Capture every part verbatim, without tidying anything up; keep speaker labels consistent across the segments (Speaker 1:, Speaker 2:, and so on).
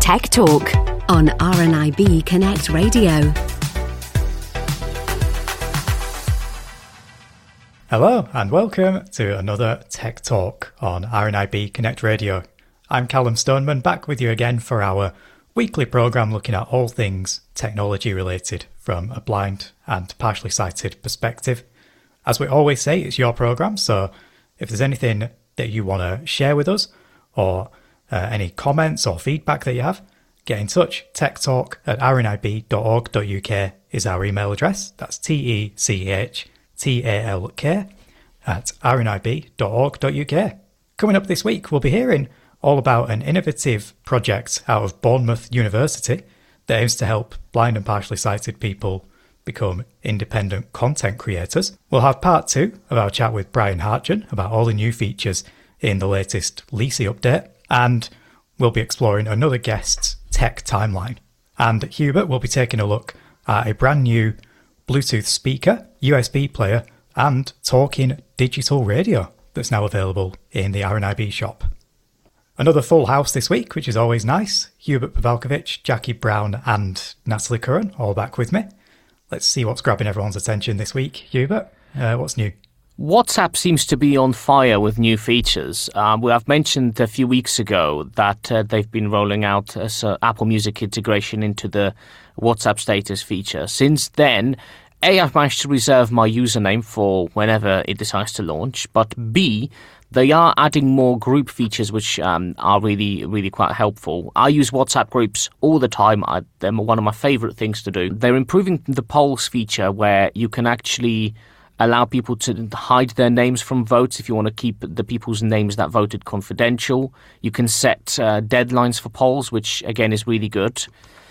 Speaker 1: Tech Talk on R N I B Connect Radio.
Speaker 2: Hello and welcome to another Tech Talk on R N I B Connect Radio. I'm Callum Stoneman, back with you again for our weekly programme looking at all things technology related from a blind and partially sighted perspective. As we always say, it's your programme, so if there's anything that you want to share with us or uh, any comments or feedback that you have, get in touch. techtalk at r n i b dot org dot u k is our email address. That's T E C H T A L K at r n i b dot org dot u k. Coming up this week, we'll be hearing all about an innovative project out of Bournemouth University that aims to help blind and partially sighted people become independent content creators. We'll have part two of our chat with Brian Hartgen about all the new features in the latest Lisi update, and we'll be exploring another guest's tech timeline. And Hubert will be taking a look at a brand new Bluetooth speaker, U S B player, and talking digital radio that's now available in the R N I B shop. Another full house this week, which is always nice. Hubert Pavalkovich, Jackie Brown and Natalie Curran all back with me. Let's see what's grabbing everyone's attention this week. Hubert, uh, what's new?
Speaker 3: WhatsApp seems to be on fire with new features. Um, well, I've mentioned a few weeks ago that uh, they've been rolling out uh, so Apple Music integration into the WhatsApp status feature. Since then, A, I've managed to reserve my username for whenever it decides to launch, but B, they are adding more group features which um, are really, really quite helpful. I use WhatsApp groups all the time. I, they're one of my favourite things to do. They're improving the polls feature where you can actually allow people to hide their names from votes if you want to keep the people's names that voted confidential. You can set uh, deadlines for polls, which again is really good.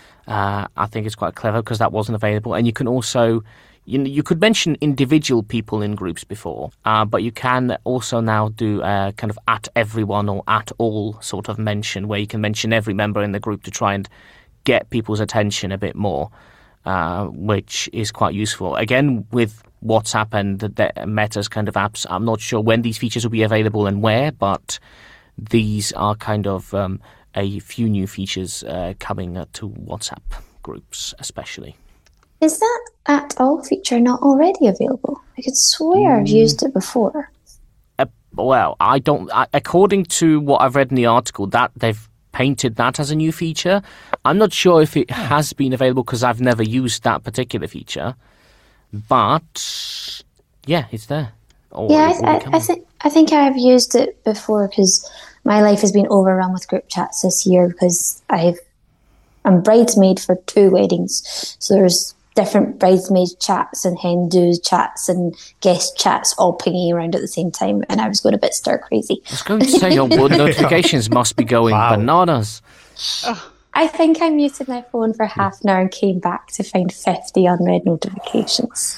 Speaker 3: Uh, I think it's quite clever because that wasn't available. And you can also, you know, you could mention individual people in groups before, uh, but you can also now do a kind of at everyone or at all sort of mention where you can mention every member in the group to try and get people's attention a bit more, uh, which is quite useful. Again, with WhatsApp and the, the Meta's kind of apps, I'm not sure when these features will be available and where, but these are kind of um, a few new features uh, coming uh, to WhatsApp groups especially.
Speaker 4: Is that at all feature not already available? I could swear mm. I've used it before.
Speaker 3: Uh, well, I don't. I, according to what I've read in the article, that they've painted that as a new feature. I'm not sure if it has been available because I've never used that particular feature. But yeah, it's there.
Speaker 4: Or yeah, it, I, I, I think I think I've used it before because my life has been overrun with group chats this year because I've I'm bridesmaid for two weddings, so there's different bridesmaid chats and hen do's chats and guest chats all pinging around at the same time, and I was going a bit stir crazy.
Speaker 3: I was going to say your notifications must be going wow. bananas.
Speaker 4: Oh. I think I muted my phone for half an hour and came back to find fifty unread notifications.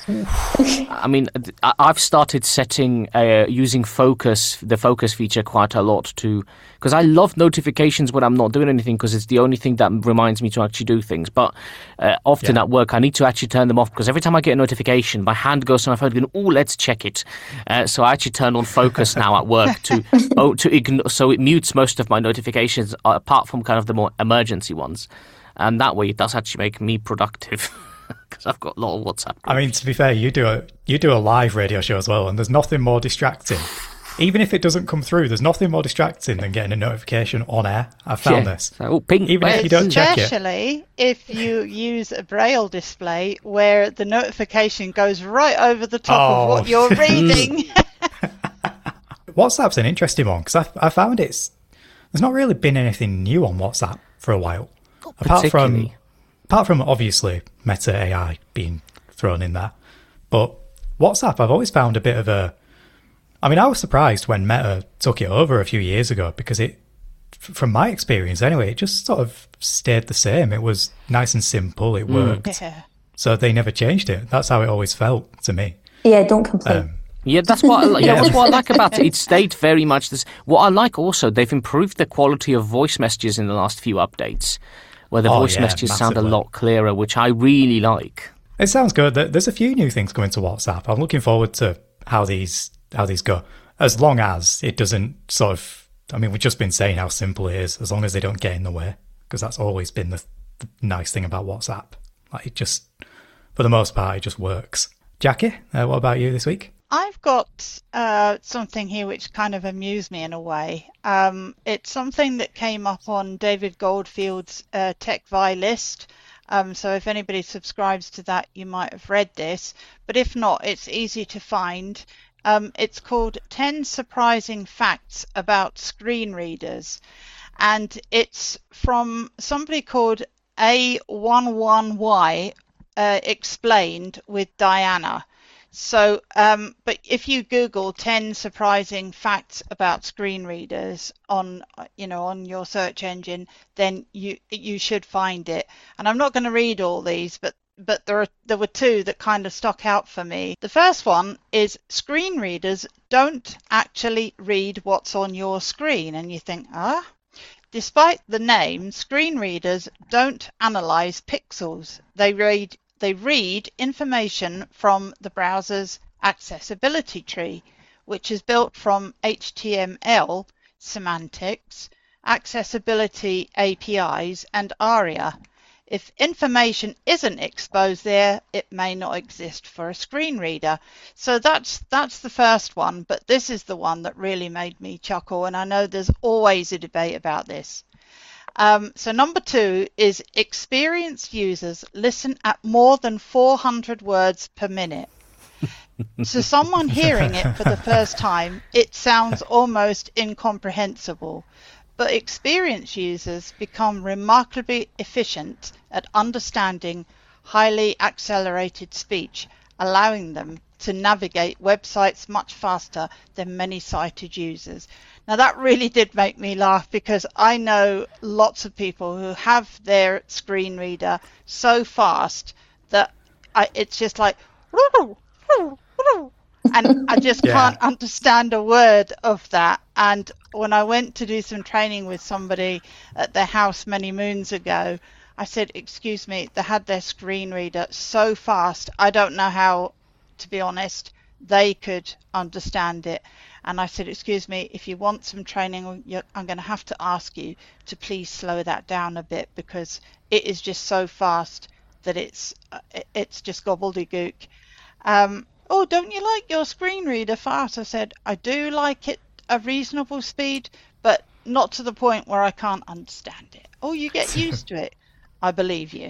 Speaker 3: I mean, I've started setting, uh, using focus, the focus feature quite a lot too, because I love notifications when I'm not doing anything because it's the only thing that reminds me to actually do things. But uh, often yeah. at work, I need to actually turn them off because every time I get a notification, my hand goes to my phone going, oh, let's check it. Uh, so I actually turn on focus now at work to, oh, to ignore, so it mutes most of my notifications apart from kind of the more emergency ones, and that way it does actually make me productive because I've got a lot of WhatsApp groups.
Speaker 2: I mean, to be fair, you do a you do a live radio show as well, and there's nothing more distracting. Even if it doesn't come through, there's nothing more distracting than getting a notification on air. I found yeah. this.
Speaker 3: Oh, ping.
Speaker 2: Even if you don't check it.
Speaker 5: Especially if you use a Braille display where the notification goes right over the top
Speaker 2: oh.
Speaker 5: of what you're reading.
Speaker 2: WhatsApp's an interesting one because I, I found it's there's not really been anything new on WhatsApp for a while.
Speaker 3: Not
Speaker 2: apart from apart from obviously Meta A I being thrown in there. But WhatsApp I've always found a bit of a I mean I was surprised when Meta took it over a few years ago because it from my experience anyway, it just sort of stayed the same. It was nice and simple, it worked. Mm. Yeah. So they never changed it. That's how it always felt to me.
Speaker 4: Yeah, don't complain. Um,
Speaker 3: Yeah, that's what I, yeah, that's what I like about it. It stayed very much this. What I like also, they've improved the quality of voice messages in the last few updates, where the oh, voice yeah, messages massively. sound a lot clearer, which I really like.
Speaker 2: It sounds good. There's a few new things coming to WhatsApp. I'm looking forward to how these how these go. As long as it doesn't sort of, I mean, we've just been saying how simple it is. As long as they don't get in the way, because that's always been the, the nice thing about WhatsApp. Like it just, for the most part, it just works. Jackie, uh, what about you this week?
Speaker 5: I've got uh, something here which kind of amused me in a way. Um, it's something that came up on David Goldfield's uh, TechVi list. Um, so if anybody subscribes to that, you might have read this. But if not, it's easy to find. Um, it's called ten Surprising Facts About Screen Readers. And it's from somebody called A eleven Y uh, Explained with Diana. So, um, but if you Google ten surprising facts about screen readers on, you know, on your search engine, then you you should find it. And I'm not going to read all these, but but there are there were two that kind of stuck out for me. The first one is screen readers don't actually read what's on your screen, and you think, ah. Despite the name, screen readers don't analyze pixels. They read They read information from the browser's accessibility tree, which is built from H T M L, semantics, accessibility A P Is, and ARIA. If information isn't exposed there, it may not exist for a screen reader. So that's that's the first one, but this is the one that really made me chuckle, and I know there's always a debate about this. Um, so number two is experienced users listen at more than four hundred words per minute. So someone hearing it for the first time, it sounds almost incomprehensible. But experienced users become remarkably efficient at understanding highly accelerated speech, allowing them to navigate websites much faster than many sighted users. Now that really did make me laugh, because I know lots of people who have their screen reader so fast that I, it's just like, and I just yeah. can't understand a word of that. And when I went to do some training with somebody at their house many moons ago, I said, excuse me, they had their screen reader so fast, I don't know how, to be honest, they could understand it. And I said, excuse me, if you want some training, I'm going to have to ask you to please slow that down a bit, because it is just so fast that it's it's just gobbledygook. Um, oh, don't you like your screen reader fast? I said, I do like it a reasonable speed, but not to the point where I can't understand it. Oh, you get used to it. I believe you.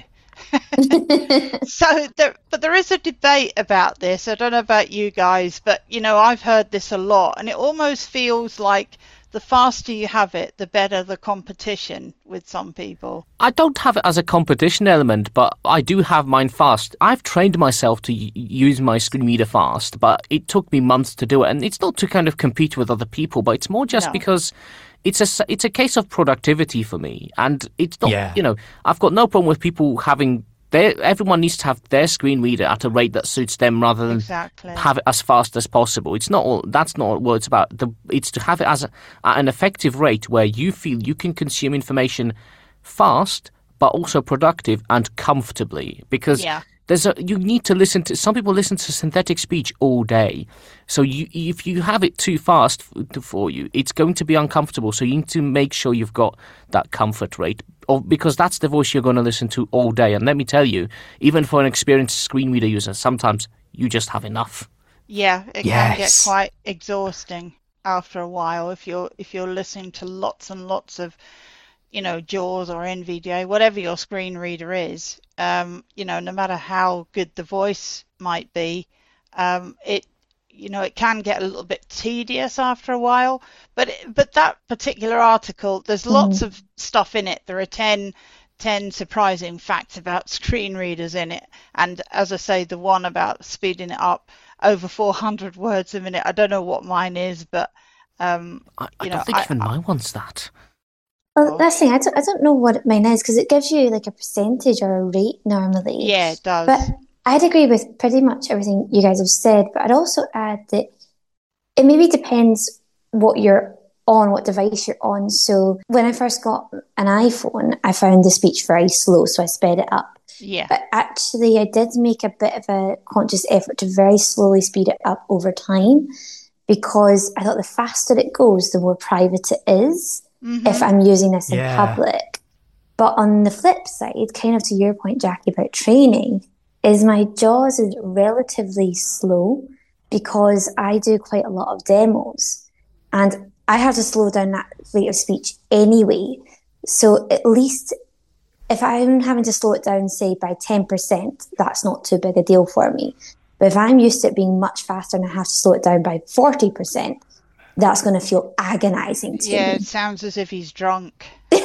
Speaker 5: So there, but there is a debate about this. I don't know about you guys, but you know, I've heard this a lot, and it almost feels like the faster you have it, the better the competition with some people.
Speaker 3: I don't have it as a competition element, but I do have mine fast. I've trained myself to y- use my screen reader fast, but it took me months to do it. And it's not to kind of compete with other people, but it's more just no. because it's a, it's a case of productivity for me. And it's not, yeah. you know, I've got no problem with people having their, everyone needs to have their screen reader at a rate that suits them rather than exactly. have it as fast as possible. It's not all, that's not what it's about. The, it's to have it as a, at an effective rate where you feel you can consume information fast, but also productive and comfortably. Because yeah. there's a, you need to listen to, some people listen to synthetic speech all day. So you, if you have it too fast for you, it's going to be uncomfortable. So you need to make sure you've got that comfort rate, or, because that's the voice you're going to listen to all day. And let me tell you, even for an experienced screen reader user, sometimes you just have enough.
Speaker 5: Yeah, it
Speaker 2: yes.
Speaker 5: can get quite exhausting after a while if you're if you're listening to lots and lots of, you know, JAWS or N V D A, whatever your screen reader is. Um, you know, no matter how good the voice might be, um, it, you know, it can get a little bit tedious after a while. But but that particular article, there's lots mm. of stuff in it. There are ten, ten surprising facts about screen readers in it. And as I say, the one about speeding it up over four hundred words a minute, I don't know what mine is, but um,
Speaker 3: I, I
Speaker 5: you
Speaker 3: don't
Speaker 5: know,
Speaker 3: think
Speaker 5: I,
Speaker 3: even
Speaker 5: I,
Speaker 3: mine wants that.
Speaker 4: Well, that's the thing. I don't, I don't know what mine is, because it gives you like a percentage or a rate normally.
Speaker 5: Yeah, it does.
Speaker 4: But I'd agree with pretty much everything you guys have said. But I'd also add that it maybe depends what you're on, what device you're on. So when I first got an iPhone, I found the speech very slow, so I sped it up.
Speaker 5: Yeah.
Speaker 4: But actually, I did make a bit of a conscious effort to very slowly speed it up over time, because I thought the faster it goes, the more private it is. Mm-hmm. If I'm using this in yeah. public. But on the flip side, kind of to your point, Jackie, about training, is my JAWS is relatively slow because I do quite a lot of demos and I have to slow down that rate of speech anyway. So at least if I'm having to slow it down, say, by ten percent, that's not too big a deal for me. But if I'm used to it being much faster and I have to slow it down by forty percent, that's going to feel agonising to
Speaker 5: yeah,
Speaker 4: me.
Speaker 5: Yeah, it sounds as if he's drunk.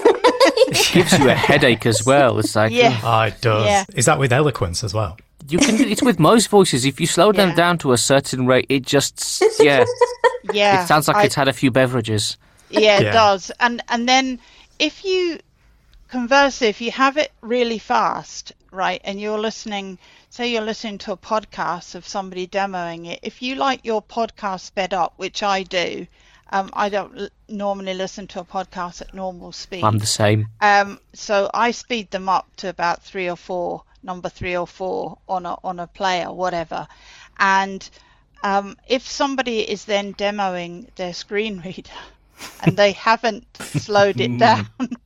Speaker 3: It gives you a headache as well. It's like,
Speaker 5: yeah.
Speaker 2: Oh, it does. Yeah. Is that with eloquence as well?
Speaker 3: You can. It's with most voices. If you slow them yeah. down to a certain rate, it just yeah,
Speaker 5: yeah.
Speaker 3: It sounds like
Speaker 5: I,
Speaker 3: it's had a few beverages.
Speaker 5: Yeah, it yeah. does. And and then if you conversely, if you have it really fast, right, and you're listening, say you're listening to a podcast of somebody demoing it. If you like your podcast sped up, which I do, um, I don't l- normally listen to a podcast at normal speed.
Speaker 3: I'm the same.
Speaker 5: Um, so I speed them up to about three or four. number three or four on a on a player, whatever. And um, if somebody is then demoing their screen reader and they haven't slowed it down,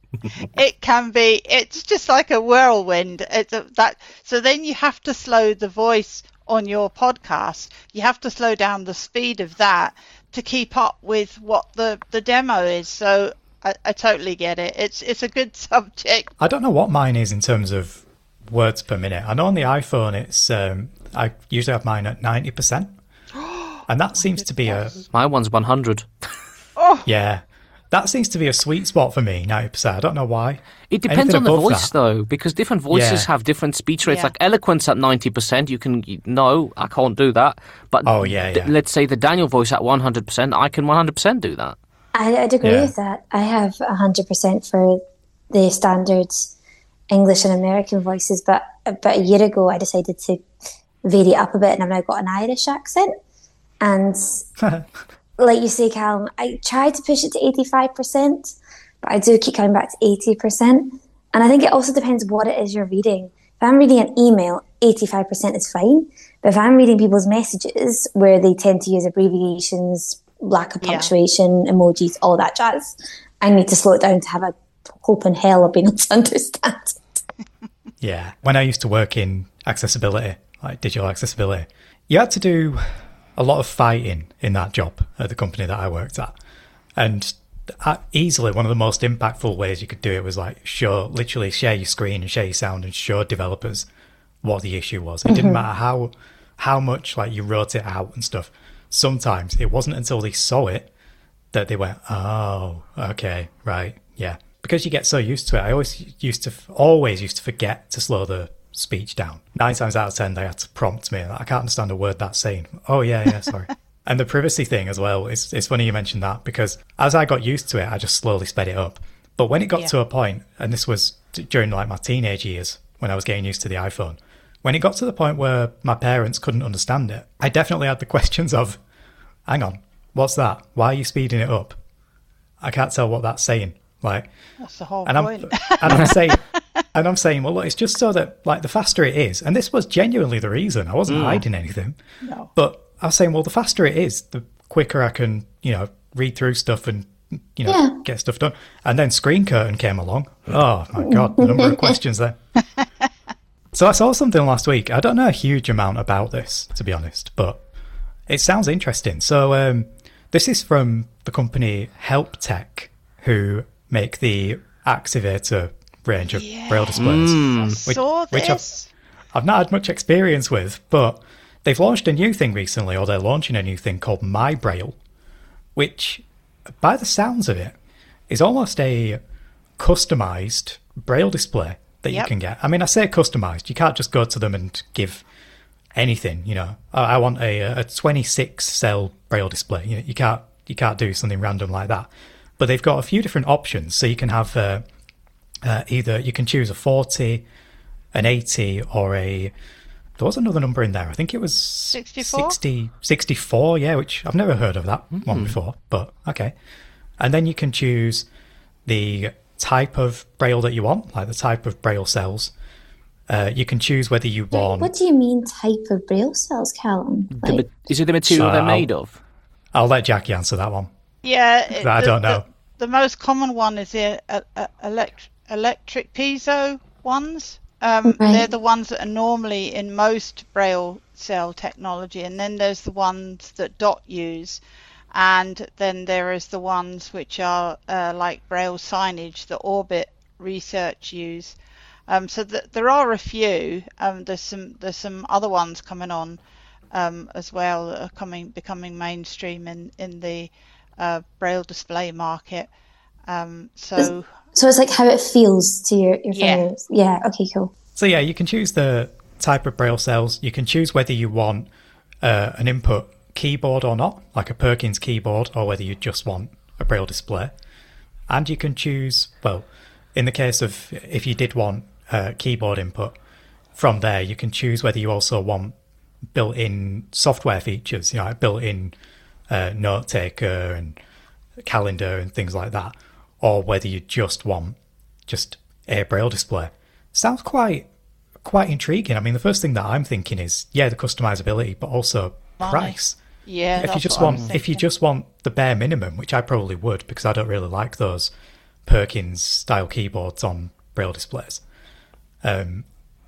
Speaker 5: it can be, it's just like a whirlwind. It's a, that. So then you have to slow the voice on your podcast. You have to slow down the speed of that to keep up with what the, the demo is. So I, I totally get it. It's it's a good subject.
Speaker 2: I don't know what mine is in terms of words per minute. I know on the iPhone it's um I usually have mine at ninety percent and that seems to be a
Speaker 3: my one's one hundred.
Speaker 5: Oh
Speaker 2: yeah, that seems to be a sweet spot for me, ninety percent. I don't know why.
Speaker 3: It depends
Speaker 2: Anything
Speaker 3: on the voice
Speaker 2: that,
Speaker 3: though, because different voices
Speaker 2: yeah.
Speaker 3: have different speech rates.
Speaker 5: Yeah.
Speaker 3: Like eloquence at ninety percent, you can no I can't do that, but
Speaker 2: oh yeah, yeah.
Speaker 3: D- let's say the Daniel voice at one hundred percent, I can one hundred percent do that.
Speaker 4: I, I'd agree
Speaker 2: yeah.
Speaker 4: with that. I have one hundred percent for the standards English and American voices, but about a year ago I decided to vary it up a bit and I've now got an Irish accent. And like you say, Callum, I tried to push it to eighty-five percent, but I do keep coming back to eighty percent. And I think it also depends what it is you're reading. If I'm reading an email, eighty-five percent is fine. But if I'm reading people's messages where they tend to use abbreviations, lack of punctuation, yeah. emojis, all that jazz, I need to slow it down to have a hope in hell of being able to understand it.
Speaker 2: Yeah. When I used to work in accessibility, like digital accessibility, you had to do a lot of fighting in that job at the company that I worked at. And easily one of the most impactful ways you could do it was like show, literally share your screen and share your sound and show developers what the issue was. It mm-hmm. didn't matter how how much like you wrote it out and stuff. Sometimes it wasn't until they saw it that they went, oh, okay, right, yeah. Because you get so used to it, I always used to always used to forget to slow the speech down. Nine times out of ten, they had to prompt me. I can't understand a word that's saying. Oh, yeah, yeah, sorry. And the privacy thing as well, it's, it's funny you mentioned that, because as I got used to it, I just slowly sped it up. But when it got yeah. to a point, and this was during like my teenage years, when I was getting used to the iPhone, when it got to the point where my parents couldn't understand it, I definitely had the questions of, hang on, what's that? Why are you speeding it up? I can't tell what that's saying. Like,
Speaker 5: that's the whole
Speaker 2: and
Speaker 5: point.
Speaker 2: I'm, and I'm saying, and I'm saying, well, look, it's just so that like the faster it is, and this was genuinely the reason. I wasn't mm. hiding anything.
Speaker 5: No.
Speaker 2: But I was saying, well, the faster it is, the quicker I can, you know, read through stuff and, you know, yeah. get stuff done. And then Screen Curtain came along. Oh my God, the number of questions there. So I saw something last week. I don't know a huge amount about this, to be honest, but it sounds interesting. So um, this is from the company Help Tech, who make the Activator range of
Speaker 5: yeah.
Speaker 2: braille displays.
Speaker 5: Mm.
Speaker 2: Which,
Speaker 5: saw this.
Speaker 2: which I've, I've not had much experience with, but they've launched a new thing recently, or they're launching a new thing called My Braille, which, by the sounds of it, is almost a customized braille display that yep. you can get. I mean, I say customized. You can't just go to them and give anything, you know. I want a, a twenty-six cell braille display. You know, you can't you can't do something random like that. But they've got a few different options. So you can have uh, uh, either, you can choose a forty, an eighty, or a, there was another number in there. I think it was
Speaker 5: sixty-four?
Speaker 2: sixty, sixty-four, yeah, which I've never heard of that mm. one before, but okay. And then you can choose the type of braille that you want, like the type of braille cells. Uh, you can choose whether you want...
Speaker 4: What do you mean type of braille cells, Callum? Like...
Speaker 3: The, is it the material so they're made
Speaker 2: I'll,
Speaker 3: of?
Speaker 2: I'll let Jackie answer that one.
Speaker 5: Yeah, it,
Speaker 2: I
Speaker 5: the,
Speaker 2: don't know.
Speaker 5: The, the most common one is the uh, uh, elect, electric piezo ones. Um,
Speaker 4: Right.
Speaker 5: They're the ones that are normally in most Braille cell technology, and then there's the ones that Dot use, and then there is the ones which are uh, like Braille signage that Orbit Research use. Um, so th- there are a few. Um, there's some there's some other ones coming on um, as well that are coming becoming mainstream in in the uh, Braille display market. Um, so
Speaker 4: So it's like how it feels to your, your
Speaker 5: Yeah.
Speaker 4: fingers. Yeah, okay, cool.
Speaker 2: So yeah, you can choose the type of Braille cells. You can choose whether you want uh, an input keyboard or not, like a Perkins keyboard, or whether you just want a Braille display. And you can choose, well, in the case of if you did want uh, keyboard input, from there you can choose whether you also want built-in software features, you know, like built-in uh, note taker and calendar and things like that, or whether you just want just a Braille display. Sounds quite quite intriguing. I mean, the first thing that I'm thinking is, yeah, the customizability, but also
Speaker 5: Money.
Speaker 2: price.
Speaker 5: yeah,
Speaker 2: If you
Speaker 5: that's
Speaker 2: just
Speaker 5: what I was
Speaker 2: want, if you
Speaker 5: thinking.
Speaker 2: just want the bare minimum, which I probably would, because I don't really like those Perkins style keyboards on Braille displays, um,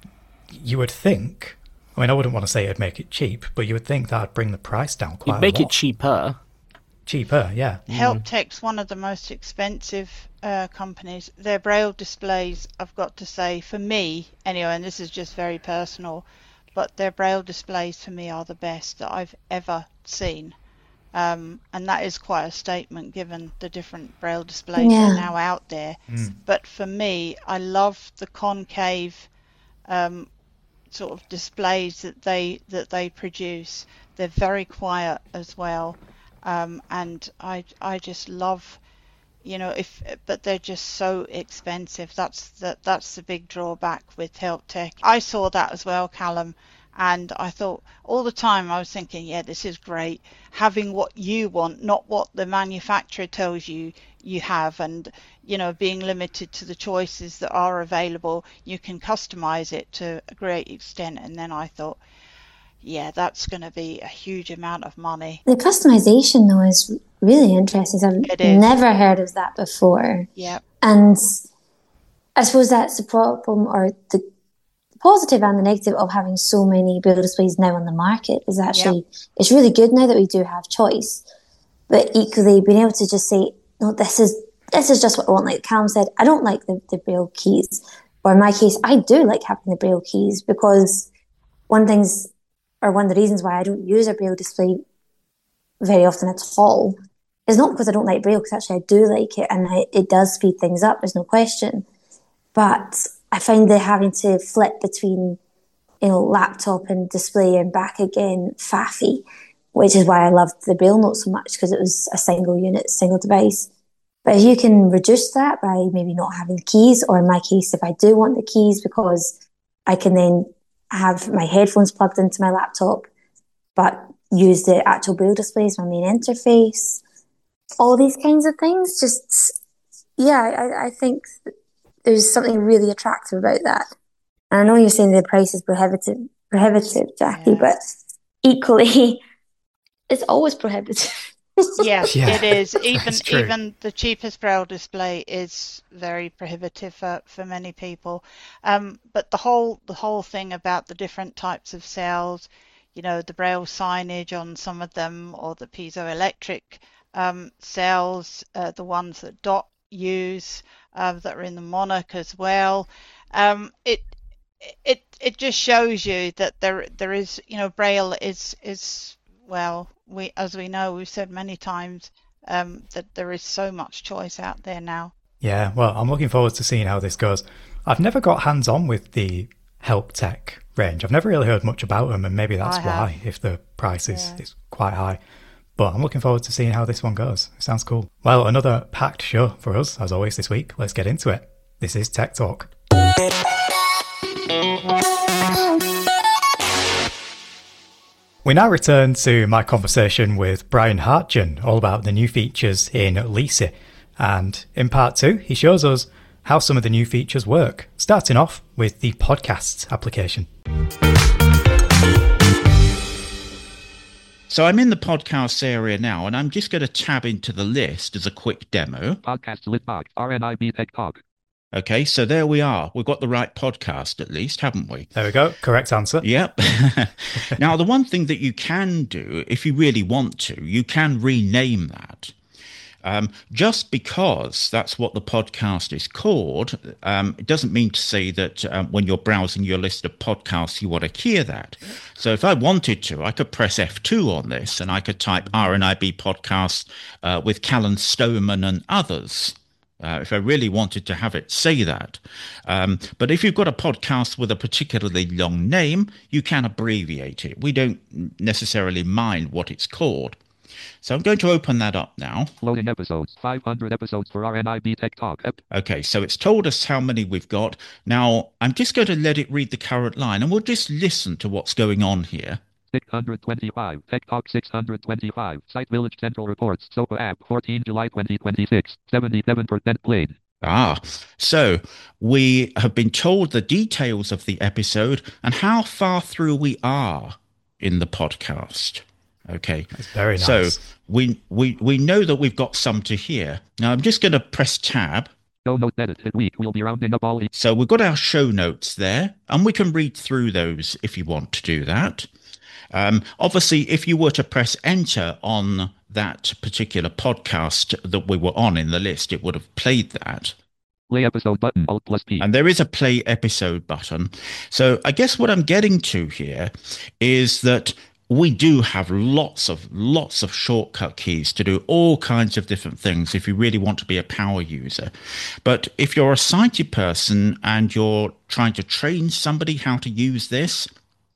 Speaker 2: you would think. I mean, I wouldn't want to say it'd make it cheap, but you would think that'd bring the price down quite
Speaker 3: You'd make
Speaker 2: a
Speaker 3: it
Speaker 2: lot.
Speaker 3: cheaper.
Speaker 2: Cheaper, yeah.
Speaker 5: HelpTech's one of the most expensive uh, companies. Their Braille displays, I've got to say, for me anyway, and this is just very personal, but their Braille displays for me are the best that I've ever seen. Um, and that is quite a statement given the different Braille displays that
Speaker 4: Yeah.
Speaker 5: are now out there. But for me, I love the concave um, sort of displays that they that they produce. They're very quiet as well. Um, and I I just love, you know, if but they're just so expensive. That's the that's the big drawback with HelpTech. I saw that as well, Callum, and I thought all the time I was thinking, yeah, this is great, having what you want, not what the manufacturer tells you you have, and you know, being limited to the choices that are available. You can customize it to a great extent, and then I thought, yeah, that's going to be a huge amount of money.
Speaker 4: The customization, though, is really interesting. I've
Speaker 5: It is.
Speaker 4: never heard of that before.
Speaker 5: Yeah.
Speaker 4: And I suppose that's the problem, or the positive and the negative of having so many Braille displays now on the market is actually, it's really good now that we do have choice. But equally, being able to just say, no, this is this is just what I want. Like Callum said, I don't like the, the Braille keys. Or in my case, I do like having the Braille keys, because one thing's, or one of the reasons why I don't use a Braille display very often at all is not because I don't like Braille, because actually I do like it, and I, it does speed things up, there's no question. But I find that having to flip between, you know, laptop and display and back again faffy, which is why I loved the Braille Note so much, because it was a single unit, single device. But if you can reduce that by maybe not having keys, or in my case, if I do want the keys, because I can then have my headphones plugged into my laptop, but use the actual Braille display as my main interface, all these kinds of things, just, yeah, I, I think there's something really attractive about that. And I know you're saying the price is prohibitive, prohibitive, Jackie,
Speaker 5: Yeah.
Speaker 4: but equally, it's always prohibitive.
Speaker 5: Yes,
Speaker 2: Yeah,
Speaker 5: it is. Even
Speaker 2: it's true.
Speaker 5: even the cheapest Braille display is very prohibitive for, for many people. Um, but the whole the whole thing about the different types of cells, you know, the Braille signage on some of them, or the piezoelectric um, cells, uh, the ones that Dot use, uh, that are in the Monarch as well. Um, it it it just shows you that there there is, you know, Braille is is well, we as we know, we've said many times, um, that there is so much choice out there now.
Speaker 2: Yeah, well, I'm looking forward to seeing how this goes. I've never got hands-on with the HelpTech range. I've never really heard much about them, and maybe that's
Speaker 5: I have.
Speaker 2: why, if the price is,
Speaker 5: Yeah.
Speaker 2: is quite high. But I'm looking forward to seeing how this one goes. It sounds cool. Well, another packed show for us, as always, this week. Let's get into it. This is Tech Talk. We now return to my conversation with Brian Hartgen, all about the new features in Lisi. And in part two, he shows us how some of the new features work, starting off with the podcasts application.
Speaker 6: So I'm in the podcasts area now, and I'm just going to tab into the list as a quick demo.
Speaker 7: Podcast list box, R N I B Tech Talk.
Speaker 6: Okay, so there we are. We've got the right podcast at least, haven't we?
Speaker 2: There we go. Correct answer.
Speaker 6: Yep. Now, the one thing that you can do, if you really want to, you can rename that. Um, just because that's what the podcast is called, um, it doesn't mean to say that um, when you're browsing your list of podcasts, you want to hear that. So if I wanted to, I could press F two on this and I could type R N I B podcast uh, with Callum Stoneman and others. Uh, if I really wanted to have it say that. Um, but if you've got a podcast with a particularly long name, you can abbreviate it. We don't necessarily mind what it's called. So I'm going to open that up now.
Speaker 7: Loading episodes. five hundred episodes for R N I B Tech Talk.
Speaker 6: Okay, so it's told us how many we've got. Now, I'm just going to let it read the current line, and we'll just listen to what's going on here.
Speaker 7: six hundred twenty-five. Tech Talk six hundred twenty-five. Site Village Central reports. SOPA app. fourteenth of July twenty twenty-six. seventy-seven percent played.
Speaker 6: Ah, so we have been told the details of the episode and how far through we are in the podcast. Okay.
Speaker 2: That's very nice.
Speaker 6: So we, we, we know that we've got some to hear. Now I'm just going to press tab.
Speaker 7: Show note edited week. We'll be rounding up all.
Speaker 6: So we've got our show notes there, and we can read through those if you want to do that. Um, obviously, if you were to press enter on that particular podcast that we were on in the list, it would have played that.
Speaker 7: Play episode button, Alt plus P.
Speaker 6: And there is a play episode button. So I guess what I'm getting to here is that we do have lots of lots of shortcut keys to do all kinds of different things if you really want to be a power user. But if you're a sighted person and you're trying to train somebody how to use this,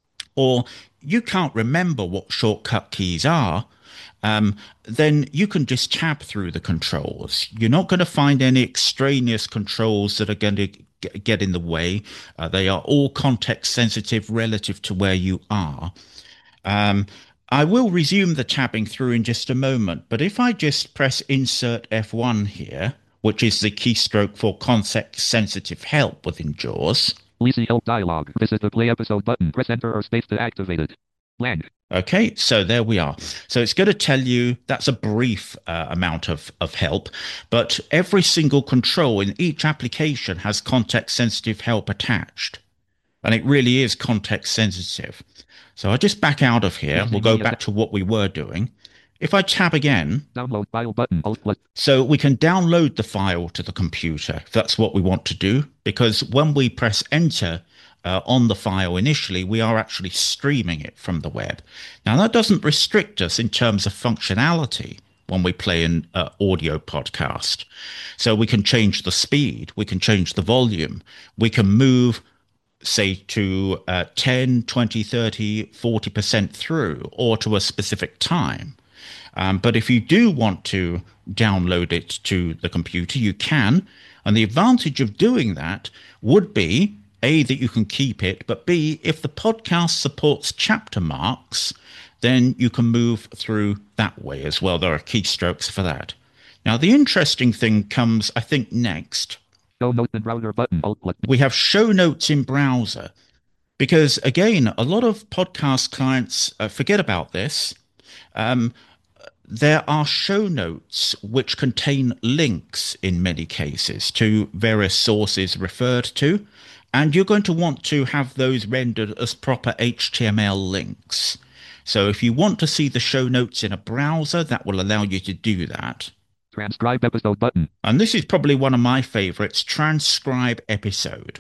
Speaker 6: or you can't remember what shortcut keys are, um, then you can just tab through the controls. You're not going to find any extraneous controls that are going to get in the way. Uh, they are all context sensitive relative to where you are. Um, I will resume the tabbing through in just a moment, but if I just press Insert F one here, which is the keystroke for context-sensitive help within JAWS.
Speaker 7: Easy help dialog. Visit the play episode button. Press enter or space to activate it. Blank.
Speaker 6: Okay, so there we are. So it's going to tell you that's a brief uh, amount of, of help, but every single control in each application has context-sensitive help attached, and it really is context-sensitive. So I'll just back out of here. We'll go back to what we were doing. If I tab again,
Speaker 7: download file button, Alt plus.
Speaker 6: So we can download the file to the computer if that's what we want to do, because when we press enter uh, on the file initially, we are actually streaming it from the web. Now that doesn't restrict us in terms of functionality when we play an uh, audio podcast. So we can change the speed, we can change the volume, we can move say to uh, ten, twenty, thirty, forty percent through, or to a specific time. Um, but if you do want to download it to the computer, you can. And the advantage of doing that would be, A, that you can keep it, but B, if the podcast supports chapter marks, then you can move through that way as well. There are keystrokes for that. Now, the interesting thing comes, I think, next.
Speaker 7: Show notes in browser button, Alt plus.
Speaker 6: We have show notes in browser because, again, a lot of podcast clients uh, forget about this. Um, there are show notes which contain links in many cases to various sources referred to, and you're going to want to have those rendered as proper H T M L links. So if you want to see the show notes in a browser, that will allow you to do that.
Speaker 7: Transcribe episode button.
Speaker 6: And this is probably one of my favorites, transcribe episode.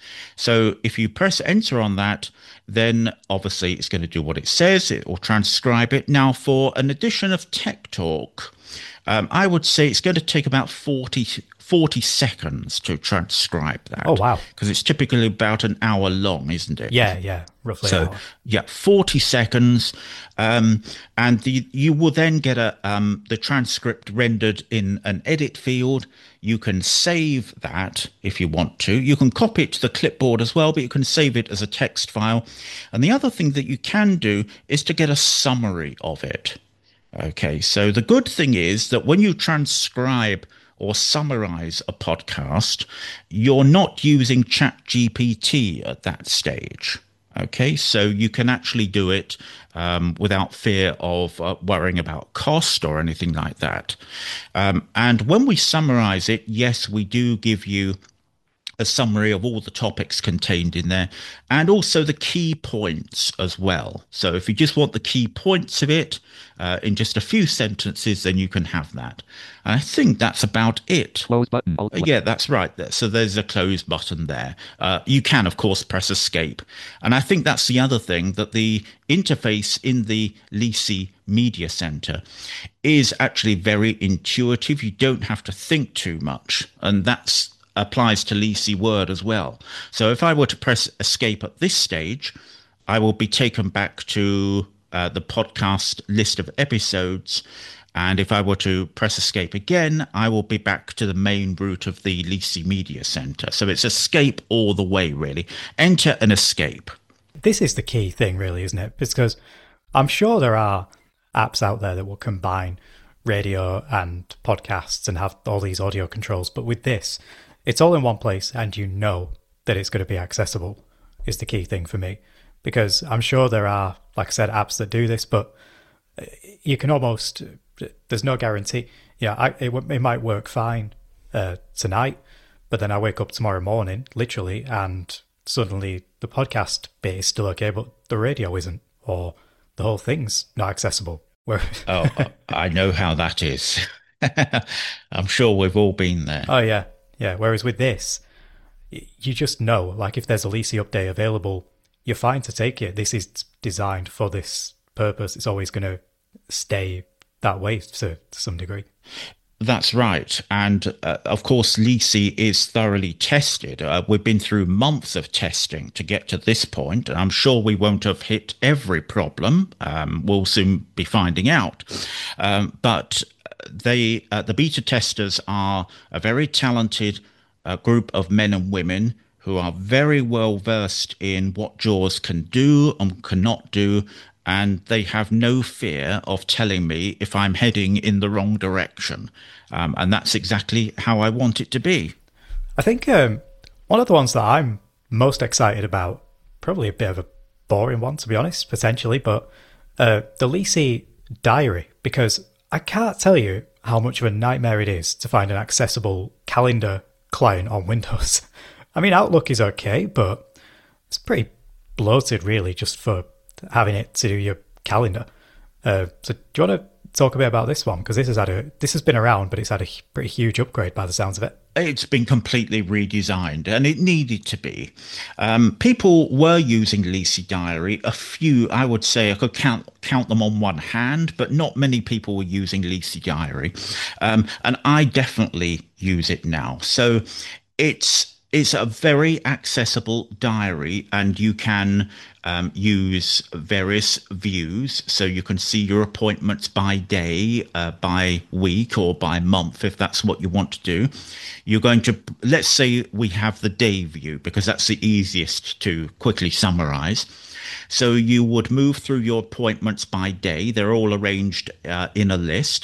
Speaker 6: So if you press enter on that, then obviously it's going to do what it says. It will transcribe it. Now for an edition of Tech Talk, um, I would say it's going to take about forty, forty seconds to transcribe that.
Speaker 2: Oh, wow.
Speaker 6: Because it's typically about an hour long, isn't it?
Speaker 2: Yeah, yeah, roughly
Speaker 6: So,
Speaker 2: an hour.
Speaker 6: yeah, forty seconds. Um, and the, you will then get a um, the transcript rendered in an edit field. You can save that if you want to. You can copy it to the clipboard as well, but you can save it as a text file. And the other thing that you can do is to get a summary of it. Okay, so the good thing is that when you transcribe or summarize a podcast, you're not using ChatGPT at that stage. Okay, so you can actually do it um, without fear of uh, worrying about cost or anything like that. Um, and when we summarize it, yes, we do give you a summary of all the topics contained in there, and also the key points as well. So if you just want the key points of it uh, in just a few sentences, then you can have that. And I think that's about it.
Speaker 7: Close button. Alt-
Speaker 6: Yeah, that's right. So there's a close button there. Uh, you can, of course, press escape. And I think that's the other thing, that the interface in the LISI Media Center is actually very intuitive. You don't have to think too much. And that's applies to LISI Word as well. So if I were to press escape at this stage, I will be taken back to uh, the podcast list of episodes. And if I were to press escape again, I will be back to the main route of the LISI Media Center. So it's escape all the way, really. Enter and escape.
Speaker 2: This is the key thing, really, isn't it? Because I'm sure there are apps out there that will combine radio and podcasts and have all these audio controls. But with this, it's all in one place, and you know that it's going to be accessible is the key thing for me. Because I'm sure there are, like I said, apps that do this, but you can almost, there's no guarantee. Yeah, I, it, it might work fine uh, tonight, but then I wake up tomorrow morning, literally, and suddenly the podcast bit is still okay, but the radio isn't, or the whole thing's not accessible. Where
Speaker 6: oh, I know how that is. I'm sure we've all been there.
Speaker 2: Oh, yeah. Yeah, whereas with this, you just know, like if there's a LISI update available, you're fine to take it. This is designed for this purpose. It's always going to stay that way to, to some degree.
Speaker 6: That's right. And uh, of course, LISI is thoroughly tested. Uh, we've been through months of testing to get to this point. And I'm sure we won't have hit every problem. Um, we'll soon be finding out. Um, but they, uh, the beta testers are a very talented uh, group of men and women who are very well versed in what JAWS can do and cannot do. And they have no fear of telling me if I'm heading in the wrong direction. Um, and that's exactly how I want it to be.
Speaker 2: I think um, one of the ones that I'm most excited about, probably a bit of a boring one, to be honest, potentially, but uh, the LISI Diary, because I can't tell you how much of a nightmare it is to find an accessible calendar client on Windows. I mean, Outlook is okay, but it's pretty bloated, really, just for having it to do your calendar. Uh, so do you want to talk a bit about this one? Because this has had a this has been around, but it's had a pretty huge upgrade by the sounds of it.
Speaker 6: It's been completely redesigned, and it needed to be. Um, people were using LISI Diary. A few, I would say, I could count count them on one hand, but not many people were using LISI Diary. Um, and I definitely use it now. So it's It's a very accessible diary, and you can um, use various views. So you can see your appointments by day, uh, by week, or by month, if that's what you want to do. You're going to, let's say we have the day view, because that's the easiest to quickly summarize. So you would move through your appointments by day. They're all arranged uh, in a list.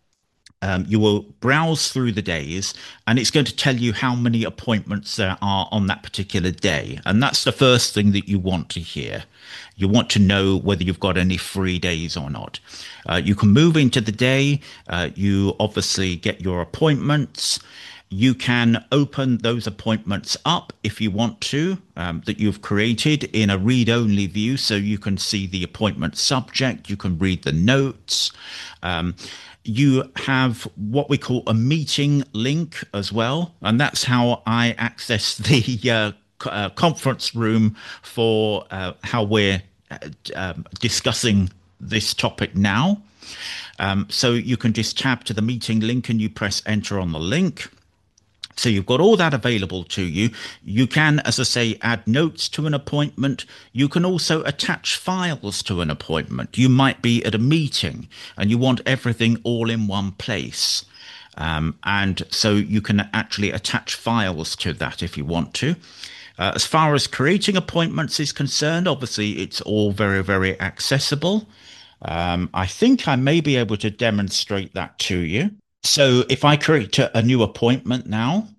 Speaker 6: Um, you will browse through the days, and it's going to tell you how many appointments there are on that particular day. And that's the first thing that you want to hear. You want to know whether you've got any free days or not. Uh, you can move into the day. Uh, you obviously get your appointments. You can open those appointments up if you want to, um, that you've created in a read-only view, so you can see the appointment subject. You can read the notes. Um, You have what we call a meeting link as well, and that's how I access the uh, uh, conference room for uh, how we're uh, um, discussing this topic now. Um, so you can just tab to the meeting link and you press enter on the link. So you've got all that available to you. You can, as I say, add notes to an appointment. You can also attach files to an appointment. You might be at a meeting and you want everything all in one place. Um, and so you can actually attach files to that if you want to. Uh, as far as creating appointments is concerned, obviously it's all very, very accessible. Um, I think I may be able to demonstrate that to you. So if I create a, a new appointment now,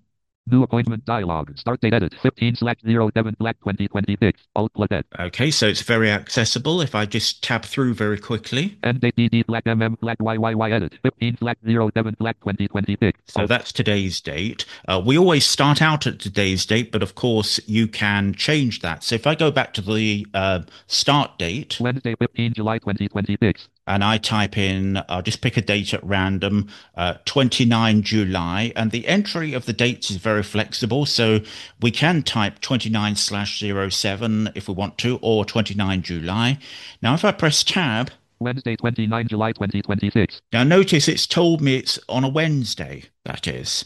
Speaker 7: New appointment dialog. Start date edit. fifteen slash zero seven black twenty twenty-six. Alt plus Ed.
Speaker 6: Okay, so it's very accessible. If I just tab through very quickly.
Speaker 7: End date D D black M M black Y Y Y edit. fifteen slash zero seven black twenty twenty-six.
Speaker 6: So that's today's date. Uh, we always start out at today's date, but of course you can change that. So if I go back to the uh, start date.
Speaker 7: Wednesday, fifteenth July twenty twenty-six.
Speaker 6: And I type in, I'll just pick a date at random, uh, twenty-nine July. And the entry of the dates is very flexible. So we can type twenty-nine slash zero seven if we want to, or twenty-nine July. Now, if I press tab.
Speaker 7: Wednesday, twenty-ninth July twenty twenty-six.
Speaker 6: Now, notice it's told me it's on a Wednesday, that is.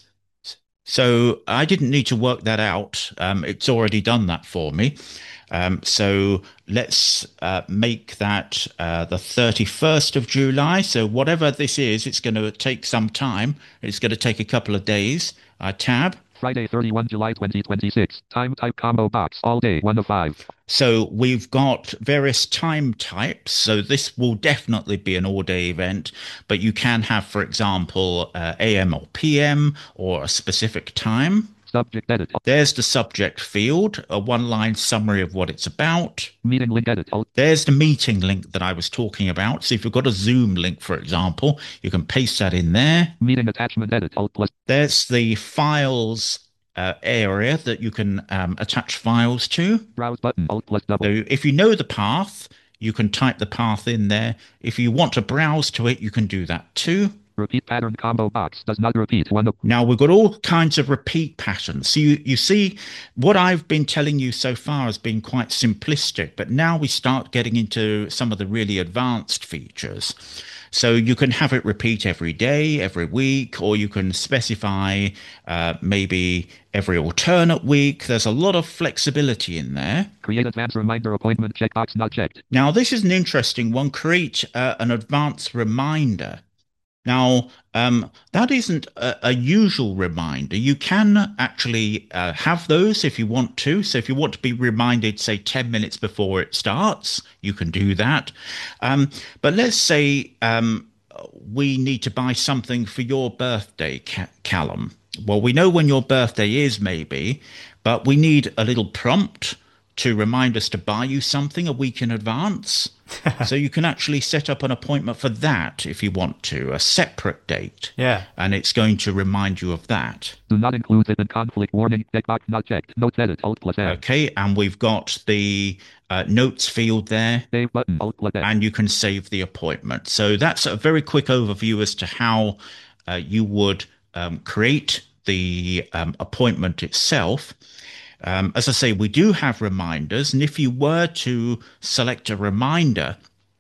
Speaker 6: So I didn't need to work that out. Um, it's already done that for me. Um, so let's uh, make that uh, the thirty-first of July. So whatever this is, it's going to take some time. It's going to take a couple of days. I tab.
Speaker 7: Friday, thirty-first July twenty twenty-six. Time type combo box. All day, one of five.
Speaker 6: So we've got various time types. So this will definitely be an all-day event. But you can have, for example, uh, A M or P M or a specific time.
Speaker 7: Subject edit.
Speaker 6: There's the subject field, a one-line summary of what it's about.
Speaker 7: Meeting link edit.
Speaker 6: There's the meeting link that I was talking about. So if you've got a Zoom link, for example, you can paste that in there.
Speaker 7: Meeting attachment edit. Alt plus.
Speaker 6: There's the files uh, area that you can um, attach files to.
Speaker 7: Browse button. Alt plus double.
Speaker 6: So if you know the path, you can type the path in there. If you want to browse to it, you can do that too.
Speaker 7: Repeat pattern combo box does not repeat one.
Speaker 6: Now we've got all kinds of repeat patterns. So you, you see what I've been telling you so far has been quite simplistic, but now we start getting into some of the really advanced features. So you can have it repeat every day, every week, or you can specify uh, maybe every alternate week. There's a lot of flexibility in there.
Speaker 7: Create advanced reminder appointment checkbox not checked.
Speaker 6: Now this is an interesting one. Create uh, an advanced reminder. Now, um, that isn't a, a usual reminder. You can actually uh, have those if you want to. So if you want to be reminded, say, ten minutes before it starts, you can do that. Um, but let's say um, we need to buy something for your birthday, Ca- Callum. Well, we know when your birthday is, maybe, but we need a little prompt to remind us to buy you something a week in advance. So you can actually set up an appointment for that if you want to, a separate date.
Speaker 2: Yeah.
Speaker 6: And it's going to remind you of that.
Speaker 7: Do not include it in conflict warning. Checkbox not checked. Notes edit. Alt plus F.
Speaker 6: Okay, and we've got the uh, notes field there.
Speaker 7: Save button. Alt plus F.
Speaker 6: And you can save the appointment. So that's a very quick overview as to how uh, you would um, create the um, appointment itself. Um, as I say, we do have reminders, and if you were to select a reminder,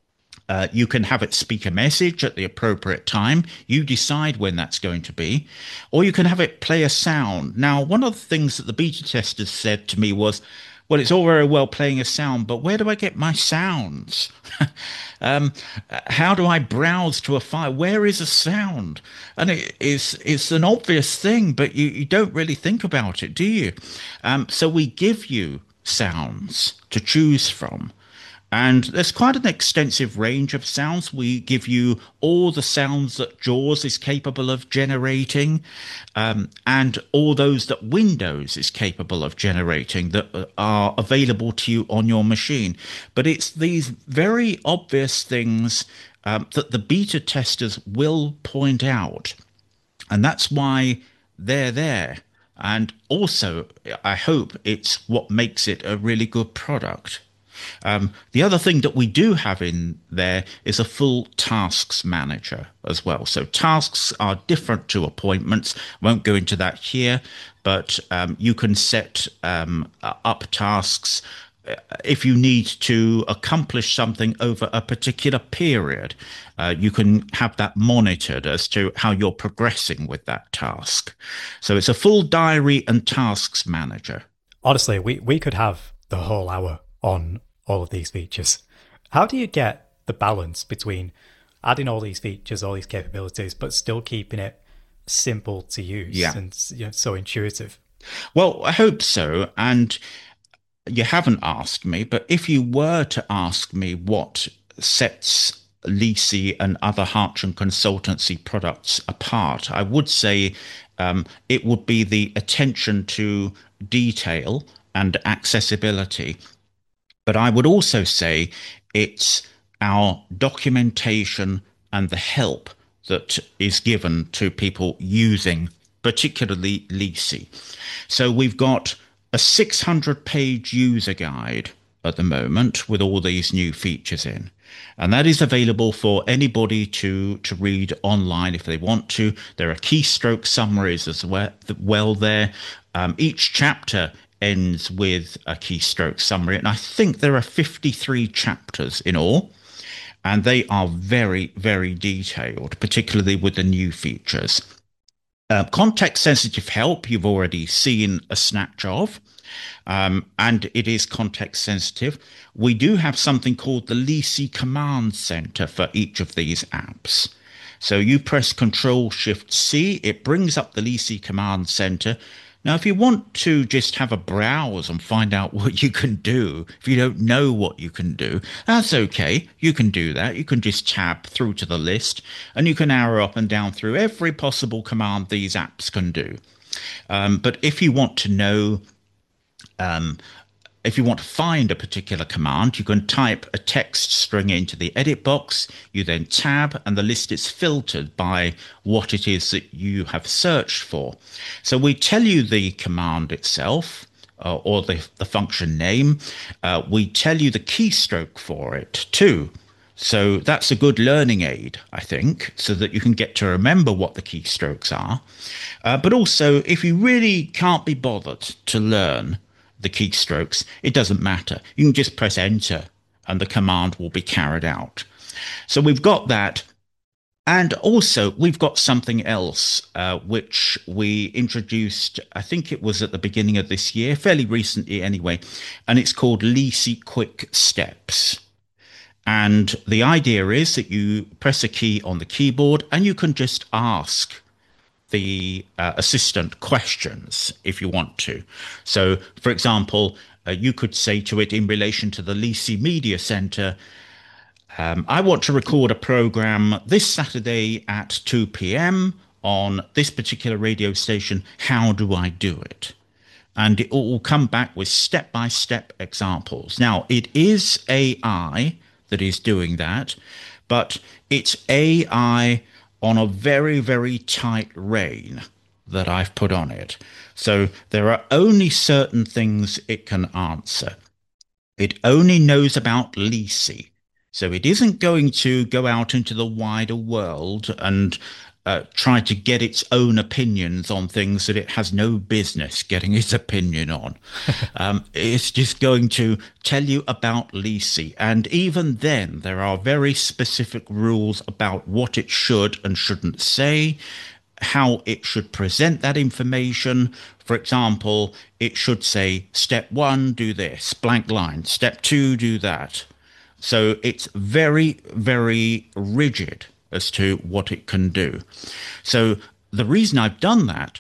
Speaker 6: uh, you can have it speak a message at the appropriate time. You decide when that's going to be, or you can have it play a sound. Now, one of the things that the beta testers said to me was, well, it's all very well playing a sound, but where do I get my sounds? um, how do I browse to a file? Where is a sound? And it is, it's an obvious thing, but you, you don't really think about it, do you? Um, so we give you sounds to choose from. And there's quite an extensive range of sounds. We give you all the sounds that JAWS is capable of generating, um, and all those that Windows is capable of generating that are available to you on your machine. But it's these very obvious things um, that the beta testers will point out. And that's why they're there. And also, I hope it's what makes it a really good product. Um, the other thing that we do have in there is a full tasks manager as well. So tasks are different to appointments. Won't go into that here, but um, you can set um, up tasks if you need to accomplish something over a particular period. Uh, you can have that monitored as to how you're progressing with that task. So it's a full diary and tasks manager.
Speaker 2: Honestly, we, we could have the whole hour on all of these features. How do you get the balance between adding all these features, all these capabilities, but still keeping it simple to use
Speaker 6: yeah.
Speaker 2: and you know, so intuitive?
Speaker 6: Well, I hope so. And you haven't asked me, but if you were to ask me what sets Lisi and other Hartran consultancy products apart. I would say um, it would be the attention to detail and accessibility. But I would also say it's our documentation and the help that is given to people using particularly Lisi. So we've got a six hundred page user guide at the moment with all these new features in. And that is available for anybody to, to read online if they want to. There are keystroke summaries as well, well there. Um, each chapter ends with a keystroke summary. And I think there are fifty-three chapters in all. And they are very, very detailed, particularly with the new features. Uh, context-sensitive help, you've already seen a snatch of, um, and it is context-sensitive. We do have something called the Lisi Command Center for each of these apps. So you press Control-Shift-C, it brings up the Lisi Command Center. Now, if you want to just have a browse and find out what you can do, if you don't know what you can do, that's okay. You can do that. You can just tab through to the list and you can arrow up and down through every possible command these apps can do. Um, but if you want to know, um, if you want to find a particular command, you can type a text string into the edit box. You then tab and the list is filtered by what it is that you have searched for. So we tell you the command itself uh, or the, the function name. Uh, we tell you the keystroke for it too. So that's a good learning aid, I think, so that you can get to remember what the keystrokes are. Uh, but also, if you really can't be bothered to learn the keystrokes, it doesn't matter. You can just press enter and the command will be carried out. So we've got that. And also we've got something else uh, which we introduced, I think it was at the beginning of this year, fairly recently anyway, and it's called Lisi Quick Steps. And the idea is that you press a key on the keyboard and you can just ask the uh, assistant questions if you want to. So, for example, uh, you could say to it in relation to the Lisi Media Center, um, I want to record a program this Saturday at two p.m. on this particular radio station. How do I do it? And it will come back with step-by-step examples. Now, it is A I that is doing that, but it's A I on a very, very tight rein that I've put on it. So there are only certain things it can answer. It only knows about Lisi. So it isn't going to go out into the wider world and uh, try to get its own opinions on things that it has no business getting its opinion on. um, it's just going to tell you about Lisi. And even then, there are very specific rules about what it should and shouldn't say, how it should present that information. For example, it should say, step one, do this, blank line. Step two, do that. So it's very, very rigid as to what it can do. So the reason I've done that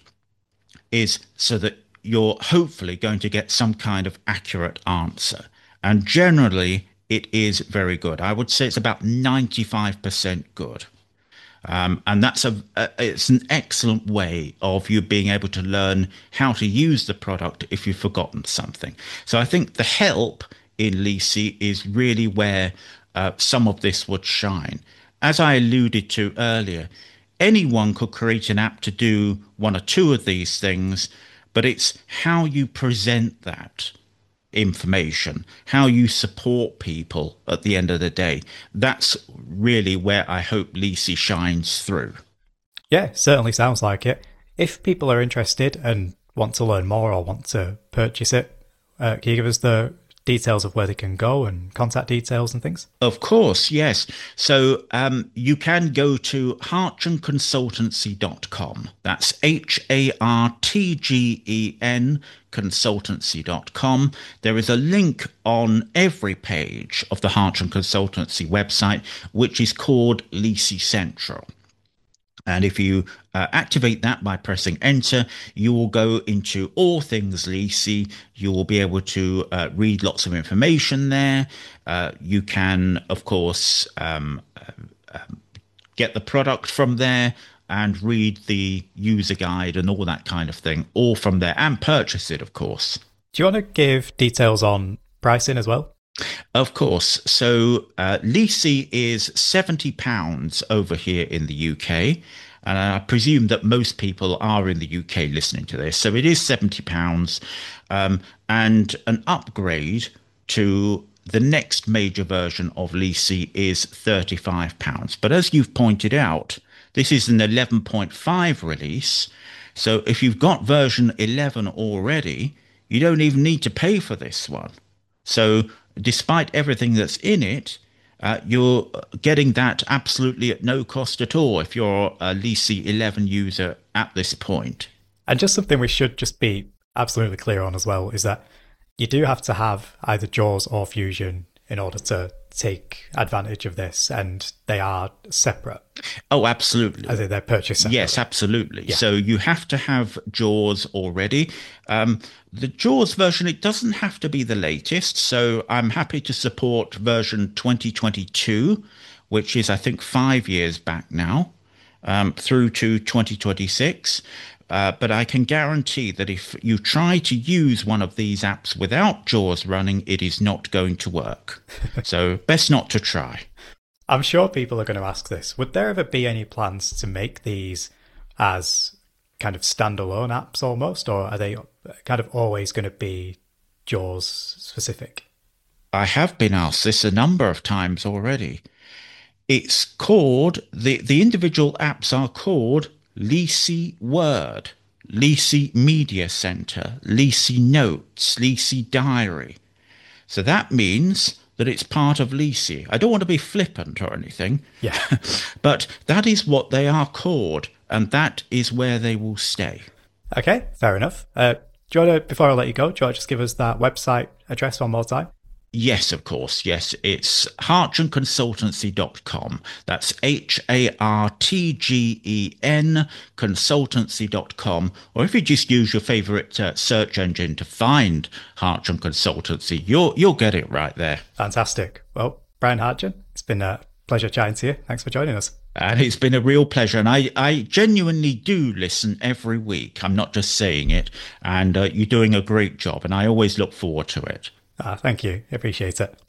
Speaker 6: is so that you're hopefully going to get some kind of accurate answer. And generally, it is very good. I would say it's about ninety-five percent good. Um, and that's a, a it's an excellent way of you being able to learn how to use the product if you've forgotten something. So I think the help in Lisi is really where uh, some of this would shine. As I alluded to earlier, anyone could create an app to do one or two of these things, but it's how you present that information, how you support people at the end of the day. That's really where I hope Lisi shines through.
Speaker 2: Yeah, certainly sounds like it. If people are interested and want to learn more or want to purchase it, uh, can you give us the details of where they can go and contact details and things?
Speaker 6: Of course, yes. So um, you can go to hartgen consultancy dot com. That's H A R T G E N consultancy dot com. There is a link on every page of the Hartgen Consultancy website, which is called Lisi Central. And if you uh, activate that by pressing enter, you will go into all things Leasey. You will be able to uh, read lots of information there. Uh, you can, of course, um, uh, get the product from there and read the user guide and all that kind of thing, all from there, and purchase it, of course.
Speaker 2: Do you want to give details on pricing as well?
Speaker 6: Of course. So uh, Leasey is seventy pounds over here in the U K. And I presume that most people are in the U K listening to this. So it is seventy pounds. Um, and an upgrade to the next major version of Leasey is thirty-five pounds. But as you've pointed out, this is an eleven point five release. So if you've got version eleven already, you don't even need to pay for this one. So despite everything that's in it, uh, you're getting that absolutely at no cost at all if you're a Leasey eleven user at this point.
Speaker 2: And just something we should just be absolutely clear on as well is that you do have to have either JAWS or Fusion in order to take advantage of this, and they are separate.
Speaker 6: Oh, absolutely.
Speaker 2: As in they're purchased separately.
Speaker 6: Yes, absolutely.
Speaker 2: Yeah.
Speaker 6: So you have to have JAWS already. Um, the JAWS version, it doesn't have to be the latest. So I'm happy to support version twenty twenty-two, which is, I think, five years back now, um, through to twenty twenty-six. Uh, but I can guarantee that if you try to use one of these apps without JAWS running, it is not going to work. So best not to try.
Speaker 2: I'm sure people are going to ask this. Would there ever be any plans to make these as kind of standalone apps almost, or are they kind of always going to be JAWS specific?
Speaker 6: I have been asked this a number of times already. It's called, the, the individual apps are called Leasey Word, Leasey Media Center, Leasey Notes, Leasey Diary. So that means that it's part of Leasey. I don't want to be flippant or anything,
Speaker 2: yeah,
Speaker 6: but that is what they are called, and that is where they will stay.
Speaker 2: Okay, fair enough. Uh, do you want to, before I let you go, do you want to just give us that website address one more time?
Speaker 6: Yes, of course. Yes, it's hartgen consultancy dot com. That's H A R T G E N consultancy dot com. Or if you just use your favourite uh, search engine to find Hartgen Consultancy, you'll, you'll get it right there.
Speaker 2: Fantastic. Well, Brian Hartgen, it's been a pleasure chatting to you. Thanks for joining us.
Speaker 6: And it's been a real pleasure. And I, I genuinely do listen every week. I'm not just saying it. And uh, you're doing a great job. And I always look forward to it.
Speaker 2: Ah, thank you. Appreciate it.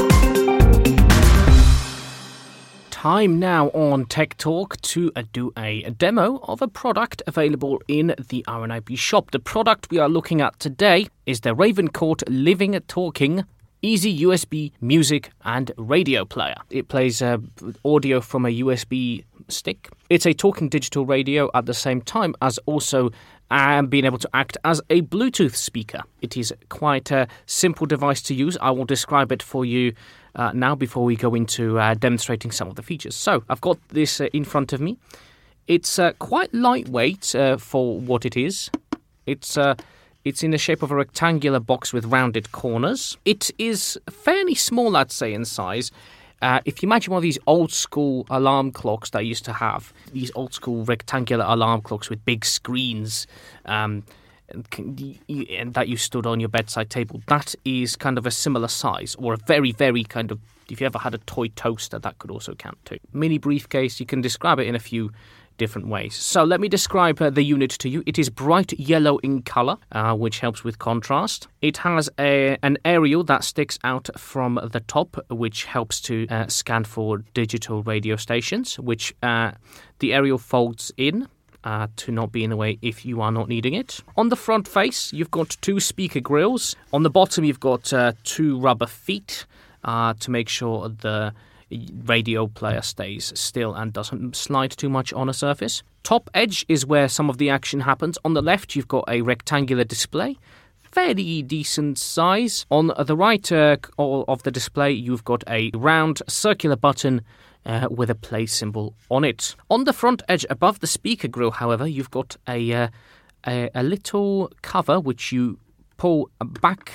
Speaker 3: Time now on Tech Talk to uh, do a, a demo of a product available in the R N I B shop. The product we are looking at today is the Ravencourt Living Talking Easy U S B music and radio player. It plays uh, audio from a U S B stick. It's a talking digital radio at the same time as also and being able to act as a Bluetooth speaker. It is quite a simple device to use. I will describe it for you uh, now before we go into uh, demonstrating some of the features. So I've got this uh, in front of me. It's uh, quite lightweight uh, for what it is. It's uh, it's in the shape of a rectangular box with rounded corners. It is fairly small, I'd say, in size. Uh, if you imagine one of these old-school alarm clocks that I used to have, these old-school rectangular alarm clocks with big screens um, and, and that you stood on your bedside table, that is kind of a similar size, or a very, very kind of, if you ever had a toy toaster, that could also count too. Mini briefcase, you can describe it in a few different ways. So let me describe uh, the unit to you. It is bright yellow in colour, uh, which helps with contrast. It has a, an aerial that sticks out from the top, which helps to uh, scan for digital radio stations, which uh, the aerial folds in uh, to not be in the way if you are not needing it. On the front face, you've got two speaker grills. On the bottom, you've got uh, two rubber feet uh, to make sure the radio player stays still and doesn't slide too much on a surface. Top edge is where some of the action happens. On the left, you've got a rectangular display, fairly decent size. On the right uh, of the display, you've got a round circular button uh, with a play symbol on it. On the front edge above the speaker grill, however, you've got a, uh, a, a little cover which you pull back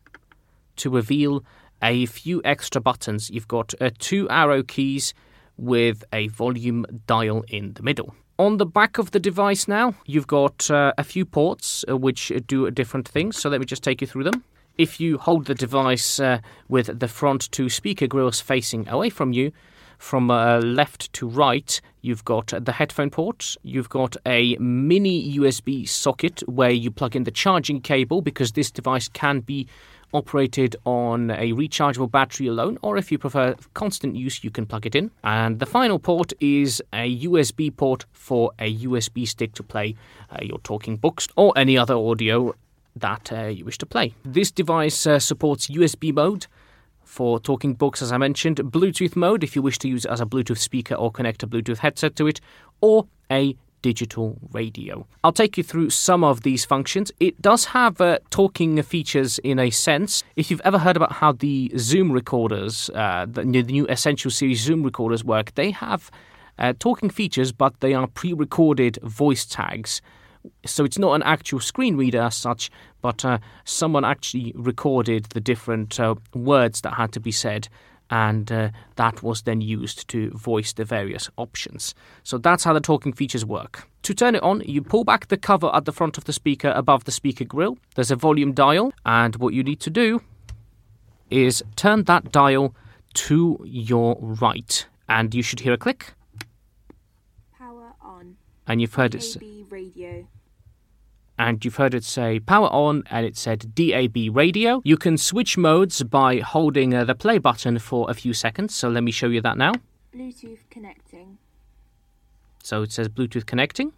Speaker 3: to reveal a few extra buttons. You've got uh, two arrow keys with a volume dial in the middle. On the back of the device now, you've got uh, a few ports uh, which do different things. So let me just take you through them. If you hold the device uh, with the front two speaker grills facing away from you, from uh, left to right, you've got the headphone port, you've got a mini U S B socket where you plug in the charging cable, because this device can be operated on a rechargeable battery alone, or if you prefer constant use, you can plug it in. And the final port is a U S B port for a U S B stick to play uh, your talking books or any other audio that uh, you wish to play. This device uh, supports U S B mode for talking books, as I mentioned, Bluetooth mode if you wish to use it as a Bluetooth speaker or connect a Bluetooth headset to it, or a digital radio. I'll take you through some of these functions. It does have uh, talking features in a sense. If you've ever heard about how the Zoom recorders, uh, the, the new Essential Series Zoom recorders work, they have uh, talking features, but they are pre-recorded voice tags. So it's not an actual screen reader as such, but uh, someone actually recorded the different uh, words that had to be said, and uh, that was then used to voice the various options. So that's how the talking features work. To turn it on, you pull back the cover at the front of the speaker above the speaker grill. There's a volume dial, and what you need to do is turn that dial to your right, and you should hear a click.
Speaker 8: Power on.
Speaker 3: And you've heard it.
Speaker 8: A B radio.
Speaker 3: And you've heard it say power on, and it said D A B radio. You can switch modes by holding uh, the play button for a few seconds. So let me show you that now.
Speaker 8: Bluetooth connecting.
Speaker 3: So it says Bluetooth connecting.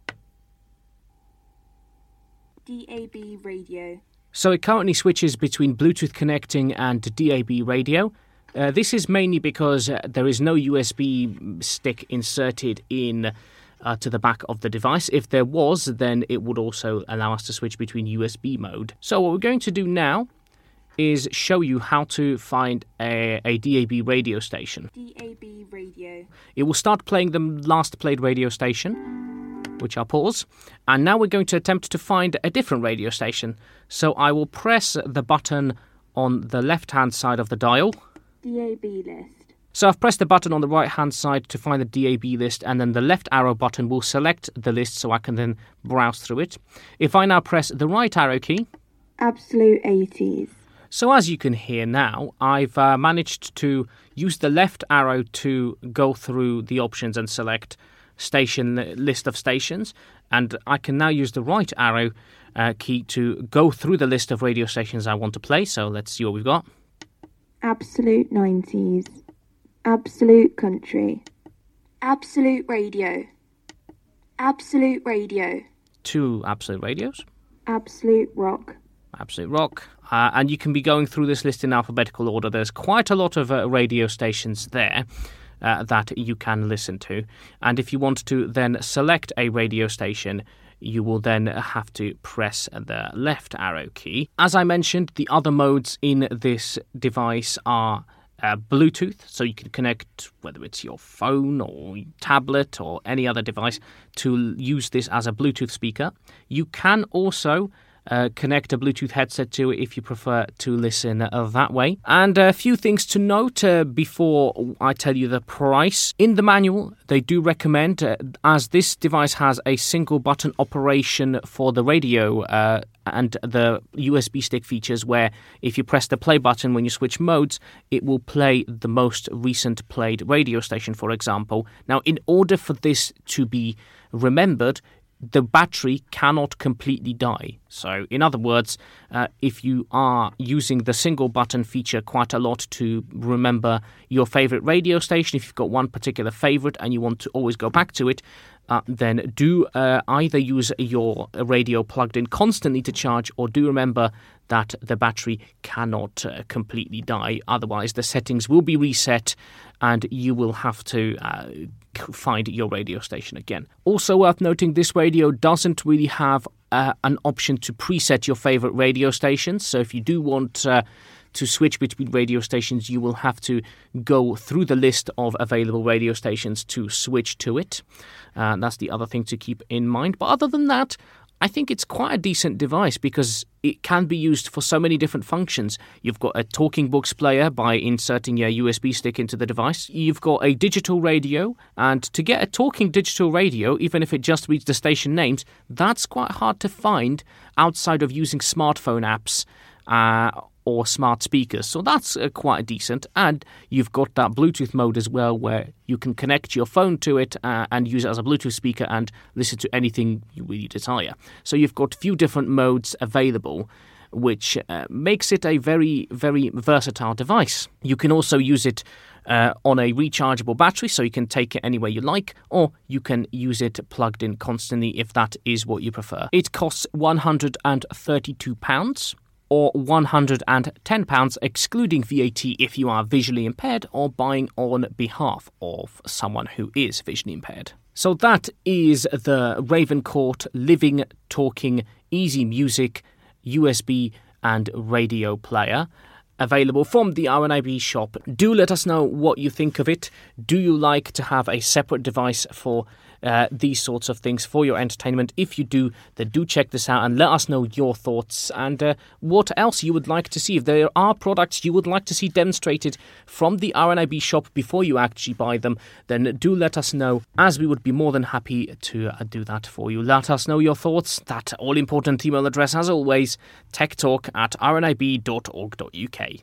Speaker 8: D A B radio.
Speaker 3: So it currently switches between Bluetooth connecting and D A B radio. Uh, this is mainly because uh, there is no U S B stick inserted in Uh, to the back of the device. If there was, then it would also allow us to switch between U S B mode. So what we're going to do now is show you how to find a, a D A B radio station.
Speaker 8: D A B radio.
Speaker 3: It will start playing the last played radio station, which I'll pause. And now we're going to attempt to find a different radio station. So I will press the button on the left-hand side of the dial.
Speaker 8: D A B list.
Speaker 3: So I've pressed the button on the right-hand side to find the D A B list, and then the left arrow button will select the list so I can then browse through it. If I now press the right arrow key...
Speaker 8: Absolute eighties.
Speaker 3: So as you can hear now, I've uh, managed to use the left arrow to go through the options and select station list of stations, and I can now use the right arrow uh, key to go through the list of radio stations I want to play. So let's see what we've got.
Speaker 8: Absolute nineties. Absolute country. Absolute radio. Absolute radio.
Speaker 3: Two absolute radios.
Speaker 8: Absolute rock.
Speaker 3: Absolute rock. Uh, and you can be going through this list in alphabetical order. There's quite a lot of uh, radio stations there uh, that you can listen to. And if you want to then select a radio station, you will then have to press the left arrow key. As I mentioned, the other modes in this device are Uh, Bluetooth, so you can connect, whether it's your phone or tablet or any other device, to use this as a Bluetooth speaker. You can also uh, connect a Bluetooth headset to it if you prefer to listen uh, that way. And a few things to note uh, before I tell you the price. In the manual, they do recommend, uh, as this device has a single button operation for the radio uh, and the U S B stick features, where if you press the play button when you switch modes, it will play the most recent played radio station, for example. Now, in order for this to be remembered, the battery cannot completely die. So, in other words, uh, if you are using the single button feature quite a lot to remember your favorite radio station, if you've got one particular favorite and you want to always go back to it, uh, then do uh, either use your radio plugged in constantly to charge, or do remember that the battery cannot uh, completely die. Otherwise, the settings will be reset and you will have to uh, find your radio station again. Also worth noting, this radio doesn't really have uh, an option to preset your favorite radio stations. So if you do want uh, to switch between radio stations, you will have to go through the list of available radio stations to switch to it. Uh, that's the other thing to keep in mind. But other than that, I think it's quite a decent device because it can be used for so many different functions. You've got a talking books player by inserting your U S B stick into the device. You've got a digital radio, and to get a talking digital radio, even if it just reads the station names, that's quite hard to find outside of using smartphone apps uh, or smart speakers. So that's uh, quite decent. And you've got that Bluetooth mode as well, where you can connect your phone to it uh, and use it as a Bluetooth speaker and listen to anything you really desire. So you've got a few different modes available, which uh, makes it a very, very versatile device. You can also use it uh, on a rechargeable battery, so you can take it anywhere you like, or you can use it plugged in constantly if that is what you prefer. It costs one hundred thirty-two pounds. Or one hundred ten pounds excluding V A T if you are visually impaired or buying on behalf of someone who is visually impaired. So that is the Ravencourt Living Talking Easy Music U S B and radio player, available from the R N I B shop. Do let us know what you think of it. Do you like to have a separate device for uh, these sorts of things for your entertainment? If you do, then do check this out and let us know your thoughts and uh, what else you would like to see. If there are products you would like to see demonstrated from the R N I B shop before you actually buy them, then do let us know, as we would be more than happy to uh, do that for you. Let us know your thoughts. That all-important email address, as always, techtalk at r n i b dot org dot u k.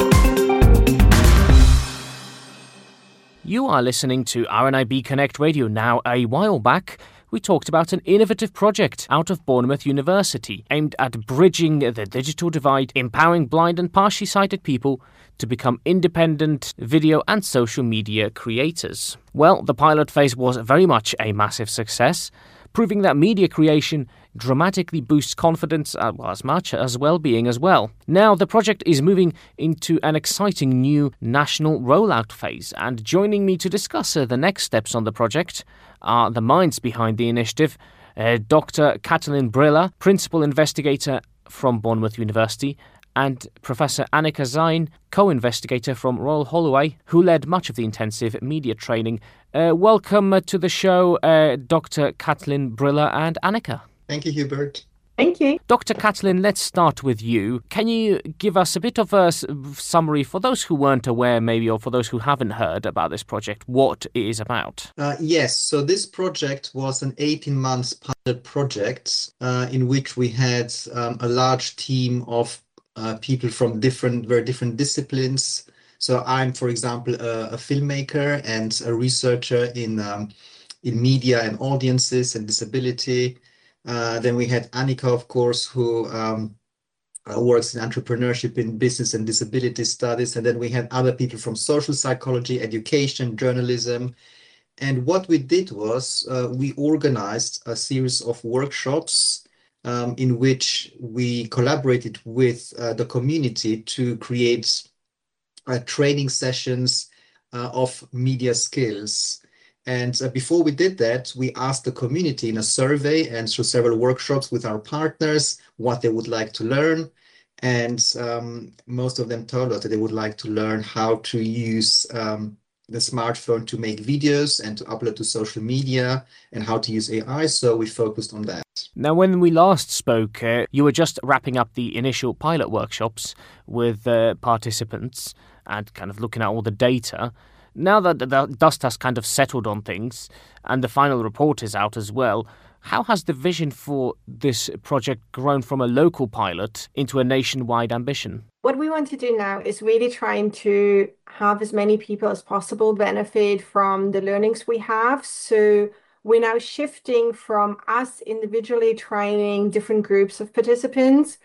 Speaker 3: You are listening to R N I B Connect Radio. Now, a while back, we talked about an innovative project out of Bournemouth University aimed at bridging the digital divide, empowering blind and partially sighted people to become independent video and social media creators. Well, the pilot phase was very much a massive success, proving that media creation dramatically boosts confidence uh, well, as much as well-being as well. Now, the project is moving into an exciting new national rollout phase, and joining me to discuss uh, the next steps on the project are the minds behind the initiative, uh, Doctor Katalin Brilla, Principal Investigator from Bournemouth University, and Professor Annika Zain, co-investigator from Royal Holloway, who led much of the intensive media training. Uh, welcome uh, to the show, uh, Doctor Katalin Brilla and Annika.
Speaker 9: Thank you, Hubert.
Speaker 10: Thank you.
Speaker 3: Doctor Katalin, let's start with you. Can you give us a bit of a summary for those who weren't aware, maybe, or for those who haven't heard about this project, what it is about?
Speaker 9: Uh, yes, so this project was an eighteen months pilot project uh, in which we had um, a large team of uh, people from different, very different disciplines. So I'm, for example, a, a filmmaker and a researcher in um, in media and audiences and disability. Uh, then we had Annika, of course, who um, uh, works in entrepreneurship in business and disability studies. And then we had other people from social psychology, education, journalism. And what we did was uh, we organized a series of workshops um, in which we collaborated with uh, the community to create uh, training sessions uh, of media skills. And uh, before we did that, we asked the community in a survey and through several workshops with our partners what they would like to learn. And um, most of them told us that they would like to learn how to use um, the smartphone to make videos and to upload to social media and how to use A I. So we focused on that.
Speaker 3: Now, when we last spoke, uh, you were just wrapping up the initial pilot workshops with uh, participants and kind of looking at all the data. Now that the dust has kind of settled on things and the final report is out as well, how has the vision for this project grown from a local pilot into a nationwide ambition?
Speaker 10: What we want to do now is really trying to have as many people as possible benefit from the learnings we have. So we're now shifting from us individually training different groups of participants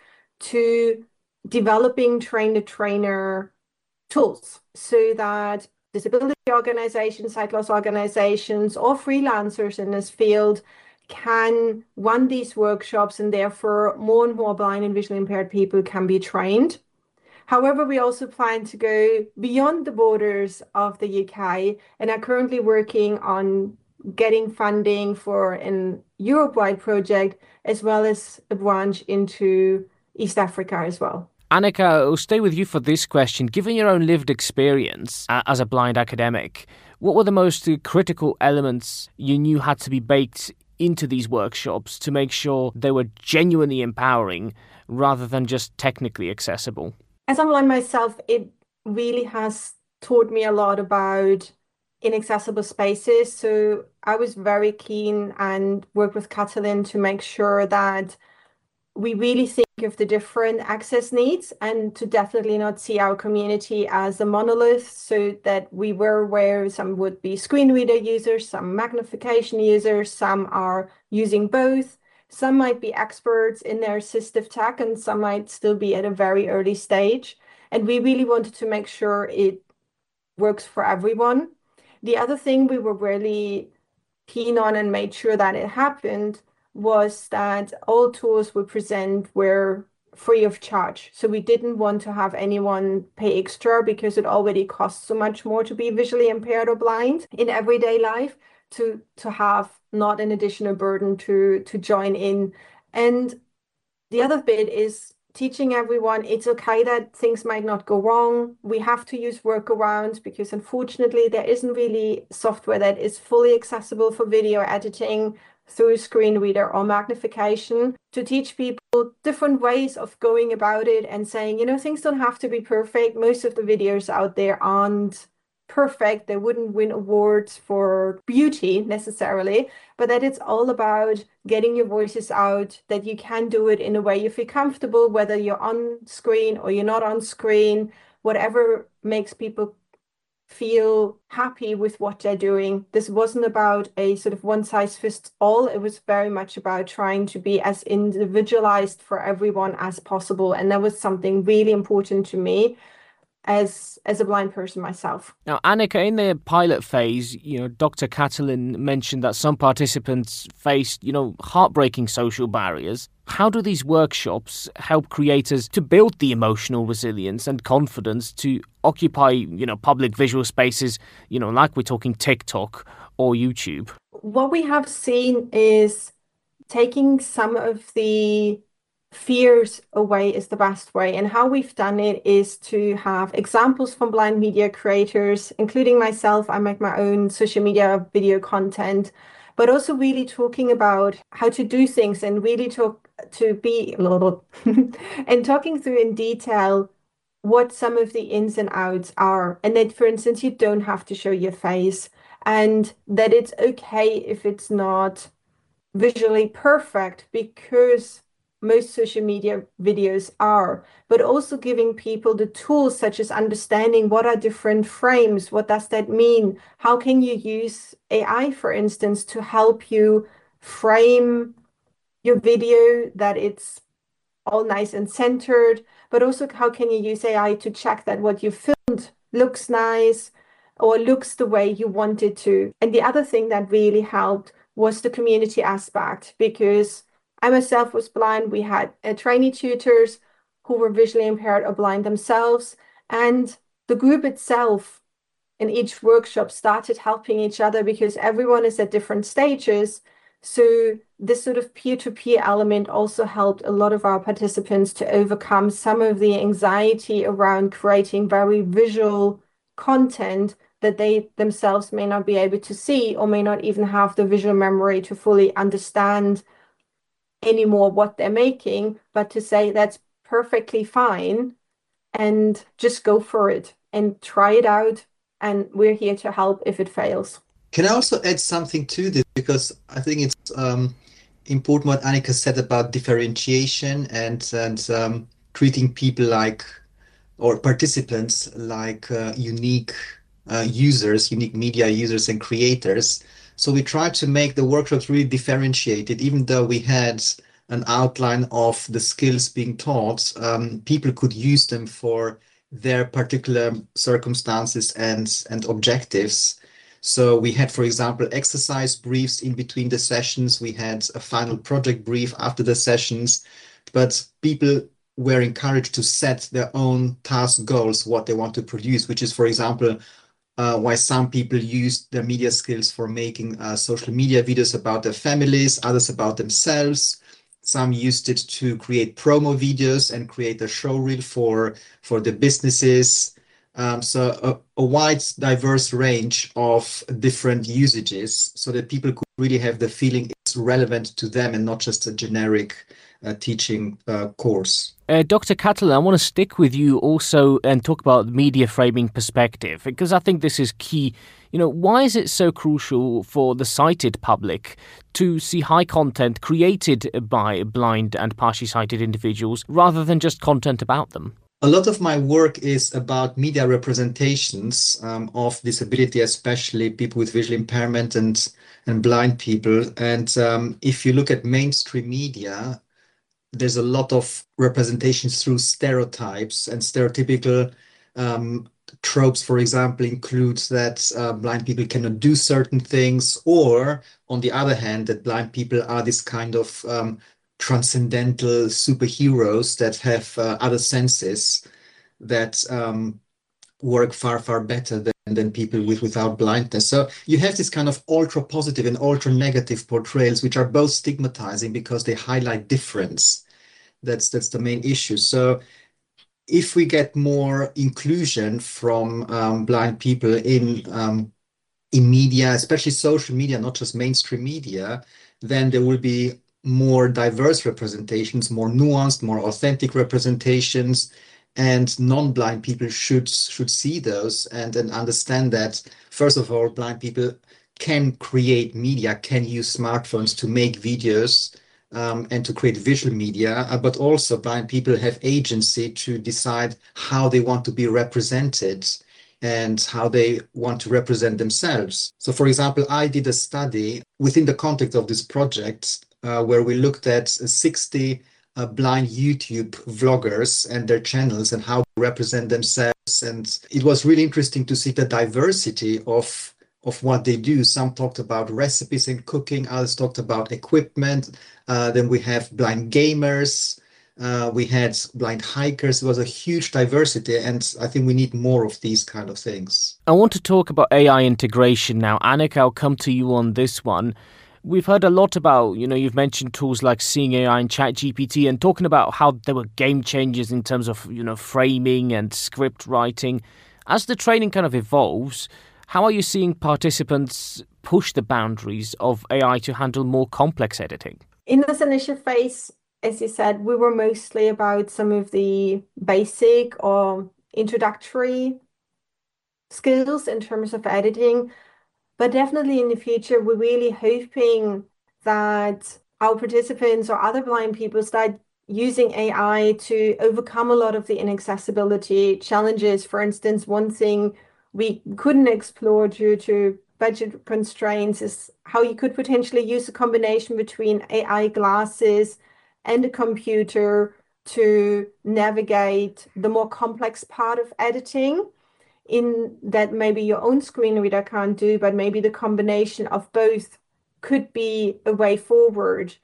Speaker 10: to developing train-the-trainer tools so that disability organizations, sight loss organizations, or freelancers in this field can run these workshops, and therefore more and more blind and visually impaired people can be trained. However, we also plan to go beyond the borders of the U K and are currently working on getting funding for an Europe-wide project, as well as a branch into East Africa as well.
Speaker 3: Annika, I'll stay with you for this question. Given your own lived experience uh, as a blind academic, what were the most uh, critical elements you knew had to be baked into these workshops to make sure they were genuinely empowering rather than just technically accessible?
Speaker 10: As I'm blind myself, it really has taught me a lot about inaccessible spaces. So I was very keen and worked with Catalin to make sure that we really think of the different access needs and to definitely not see our community as a monolith, so that we were aware some would be screen reader users, some magnification users, some are using both, some might be experts in their assistive tech, and some might still be at a very early stage. And we really wanted to make sure it works for everyone. The other thing we were really keen on and made sure that it happened was that all tools we present were free of charge. So we didn't want to have anyone pay extra, because it already costs so much more to be visually impaired or blind in everyday life, to to have not an additional burden to to join in. And the other bit is teaching everyone it's okay that things might not go wrong. We have to use workarounds, because unfortunately there isn't really software that is fully accessible for video editing through screen reader or magnification, to teach people different ways of going about it and saying, you know, things don't have to be perfect. Most of the videos out there aren't perfect. They wouldn't win awards for beauty necessarily, but that it's all about getting your voices out, that you can do it in a way you feel comfortable, whether you're on screen or you're not on screen, whatever makes people feel happy with what they're doing. This wasn't about a sort of one size fits all. It was very much about trying to be as individualized for everyone as possible. And that was something really important to me as as a blind person myself.
Speaker 3: Now, Annika, in the pilot phase, you know, Doctor Catalin mentioned that some participants faced, you know, heartbreaking social barriers. How do these workshops help creators to build the emotional resilience and confidence to occupy, you know, public visual spaces, you know, like we're talking TikTok or YouTube?
Speaker 10: What we have seen is taking some of the fears away is the best way. And how we've done it is to have examples from blind media creators, including myself. I make my own social media video content, but also really talking about how to do things and really talk to be and talking through in detail what some of the ins and outs are. And that, for instance, you don't have to show your face, and that it's okay if it's not visually perfect, because most social media videos are, but also giving people the tools such as understanding what are different frames, what does that mean, how can you use A I, for instance, to help you frame your video that it's all nice and centered, but also how can you use A I to check that what you filmed looks nice or looks the way you want it to. And the other thing that really helped was the community aspect, because I myself was blind. We had uh, trainee tutors who were visually impaired or blind themselves. And the group itself in each workshop started helping each other, because everyone is at different stages. So this sort of peer-to-peer element also helped a lot of our participants to overcome some of the anxiety around creating very visual content that they themselves may not be able to see, or may not even have the visual memory to fully understand anymore what they're making, but to say that's perfectly fine and just go for it and try it out, and we're here to help if it fails.
Speaker 9: Can I also add something to this, because I think it's um, important what Annika said about differentiation and and um, treating people like, or participants like uh, unique uh, users, unique media users and creators. So we tried to make the workshops really differentiated. Even though we had an outline of the skills being taught, um, people could use them for their particular circumstances and, and objectives. So we had, for example, exercise briefs in between the sessions. We had a final project brief after the sessions, but people were encouraged to set their own task goals, what they want to produce, which is, for example, Uh, why some people use their media skills for making uh, social media videos about their families, others about themselves. Some used it to create promo videos and create a show reel for, for the businesses. Um, so a, a wide, diverse range of different usages, so that people could really have the feeling it's what's relevant to them and not just a generic uh, teaching uh, course.
Speaker 3: Uh, Doctor Catalin, I want to stick with you also and talk about media framing perspective, because I think this is key. You know, why is it so crucial for the sighted public to see high content created by blind and partially sighted individuals rather than just content about them?
Speaker 9: A lot of my work is about media representations um, of disability, especially people with visual impairment and, and blind people. And um, if you look at mainstream media, there's a lot of representations through stereotypes, and stereotypical um, tropes, for example, includes that uh, blind people cannot do certain things, or on the other hand, that blind people are this kind of um, transcendental superheroes that have uh, other senses that um, work far, far better than, than people with without blindness. So you have this kind of ultra positive and ultra negative portrayals, which are both stigmatizing because they highlight difference. That's that's the main issue. So if we get more inclusion from um, blind people in um, in media, especially social media, not just mainstream media, then there will be more diverse representations, more nuanced, more authentic representations, and non-blind people should should see those and, and understand that, first of all, blind people can create media, can use smartphones to make videos um, and to create visual media, uh, but also blind people have agency to decide how they want to be represented and how they want to represent themselves. So, for example, I did a study within the context of this project uh, where we looked at sixty uh, blind YouTube vloggers and their channels and how they represent themselves. And it was really interesting to see the diversity of, of what they do. Some talked about recipes and cooking, others talked about equipment. Uh, then we have blind gamers. Uh, we had blind hikers. It was a huge diversity, and I think we need more of these kind of things.
Speaker 3: I want to talk about A I integration now. Annika, I'll come to you on this one. We've heard a lot about, you know, you've mentioned tools like Seeing A I and ChatGPT and talking about how there were game changers in terms of, you know, framing and script writing. As the training kind of evolves, how are you seeing participants push the boundaries of A I to handle more complex editing?
Speaker 10: In this initial phase, as you said, we were mostly about some of the basic or introductory skills in terms of editing. But definitely in the future, we're really hoping that our participants or other blind people start using A I to overcome a lot of the inaccessibility challenges. For instance, one thing we couldn't explore due to budget constraints is how you could potentially use a combination between A I glasses and a computer to navigate the more complex part of editing, in that maybe your own screen reader can't do, but maybe the combination of both could be a way forward.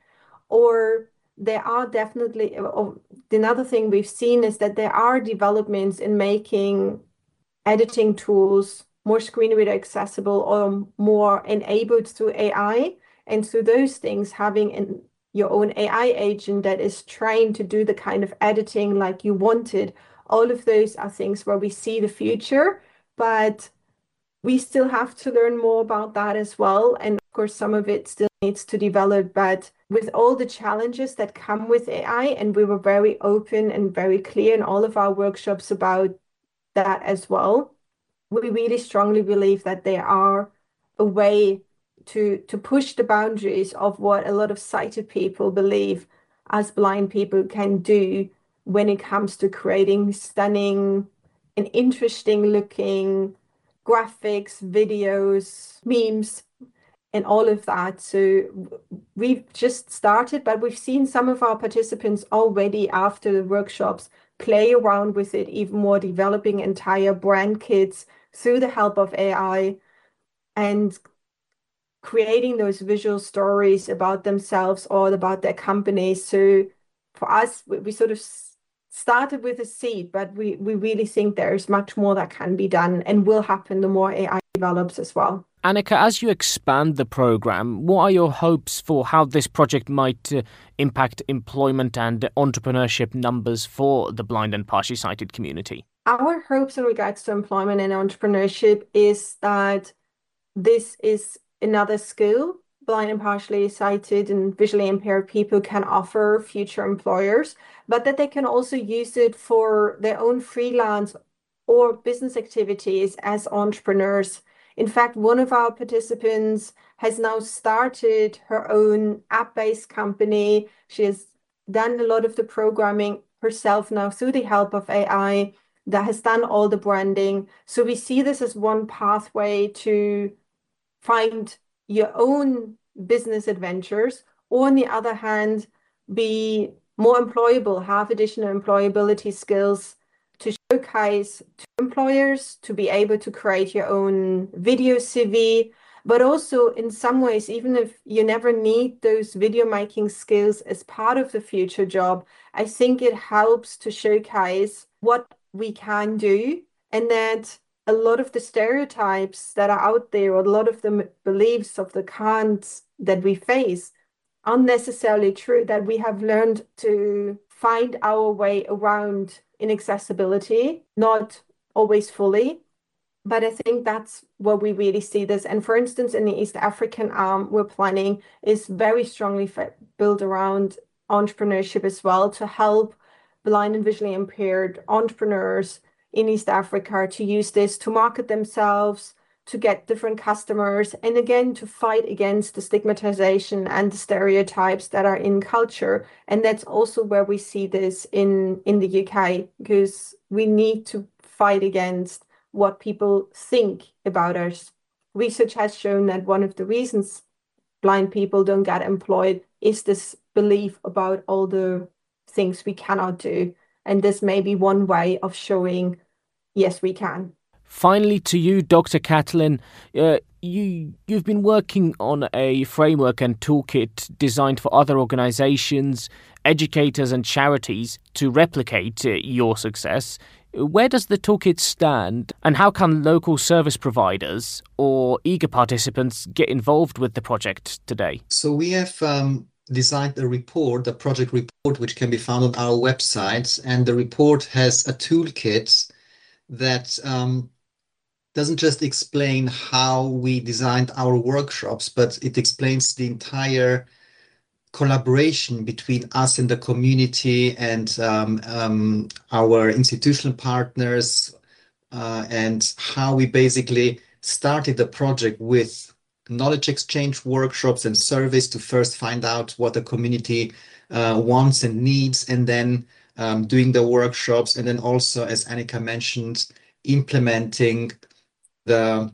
Speaker 10: Or there are definitely, or another thing we've seen is that there are developments in making editing tools more screen reader accessible or more enabled through A I. And through those things, having an your own A I agent that is trained to do the kind of editing like you wanted. All of those are things where we see the future, but we still have to learn more about that as well. And of course, some of it still needs to develop, but with all the challenges that come with A I, and we were very open and very clear in all of our workshops about that as well, we really strongly believe that there are a way to to push the boundaries of what a lot of sighted people believe as blind people can do when it comes to creating stunning and interesting looking graphics, videos, memes, and all of that. So we've just started, but we've seen some of our participants already after the workshops play around with it even more, developing entire brand kits through the help of A I and creating those visual stories about themselves or about their companies. So for us, we, we sort of started with a seed, but we, we really think there's much more that can be done and will happen the more A I develops as well.
Speaker 3: Annika, as you expand the program, what are your hopes for how this project might uh, impact employment and entrepreneurship numbers for the blind and partially sighted community?
Speaker 10: Our hopes in regards to employment and entrepreneurship is that this is another skill blind and partially sighted and visually impaired people can offer future employers, but that they can also use it for their own freelance or business activities as entrepreneurs. In fact, one of our participants has now started her own app-based company. She has done a lot of the programming herself now through the help of A I, that has done all the branding. So we see this as one pathway to find your own business adventures, or on the other hand, be more employable, have additional employability skills to showcase to employers, to be able to create your own video C V, but also in some ways, even if you never need those video making skills as part of the future job, I think it helps to showcase what we can do, and that a lot of the stereotypes that are out there, or a lot of the beliefs of the can'ts that we face, aren't necessarily true, that we have learned to find our way around inaccessibility, not always fully. But I think that's where we really see this. And for instance, in the East African arm, we're planning is very strongly built around entrepreneurship as well, to help blind and visually impaired entrepreneurs in East Africa to use this to market themselves, to get different customers, and again, to fight against the stigmatization and the stereotypes that are in culture. And that's also where we see this in, in the U K, because we need to fight against what people think about us. Research has shown that one of the reasons blind people don't get employed is this belief about all the things we cannot do. And this may be one way of showing, yes, we can.
Speaker 3: Finally, to you, Doctor Katalin, uh, you, you've been working on a framework and toolkit designed for other organisations, educators and charities to replicate uh, your success. Where does the toolkit stand, and how can local service providers or eager participants get involved with the project today?
Speaker 9: So we have um, designed a report, a project report, which can be found on our website. And the report has a toolkit that um, doesn't just explain how we designed our workshops, but it explains the entire collaboration between us and the community and um, um, our institutional partners, uh, and how we basically started the project with knowledge exchange workshops and surveys to first find out what the community uh, wants and needs, and then um, doing the workshops, and then also, as Annika mentioned, implementing the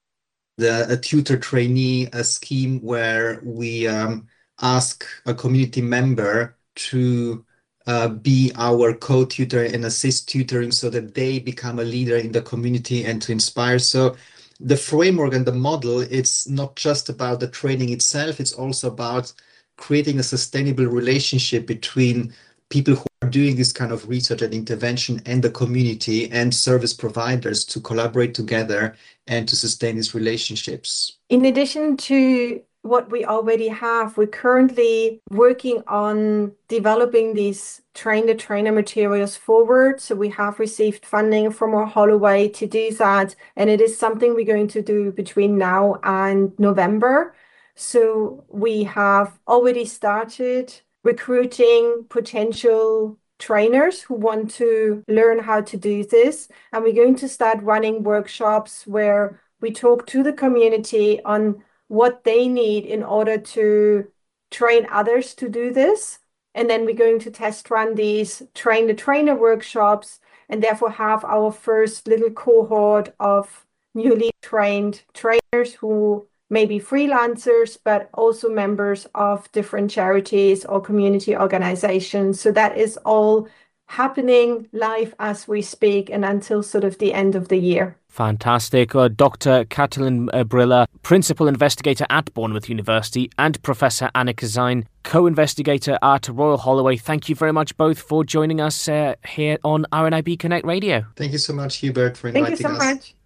Speaker 9: the a tutor trainee a scheme where we um, ask a community member to uh, be our co-tutor and assist tutoring so that they become a leader in the community and to inspire. So the framework and the model, it's not just about the training itself, it's also about creating a sustainable relationship between people who are doing this kind of research and intervention and the community and service providers to collaborate together and to sustain these relationships.
Speaker 10: In addition to what we already have, we're currently working on developing these train-the-trainer materials forward. So we have received funding from our Holloway to do that. And it is something we're going to do between now and November. So we have already started recruiting potential trainers who want to learn how to do this. And we're going to start running workshops where we talk to the community on what they need in order to train others to do this. And then we're going to test run these train the trainer workshops, and therefore have our first little cohort of newly trained trainers who may be freelancers, but also members of different charities or community organizations. So that is all happening live as we speak and until sort of the end of the year.
Speaker 3: Fantastic. Uh, Doctor Katalin uh, Briller, Principal Investigator at Bournemouth University, and Professor Annika Zein, Co-Investigator at Royal Holloway. Thank you very much both for joining us uh, here on R N I B Connect Radio.
Speaker 9: Thank you so much, Hubert, for inviting us.
Speaker 10: Thank you so much.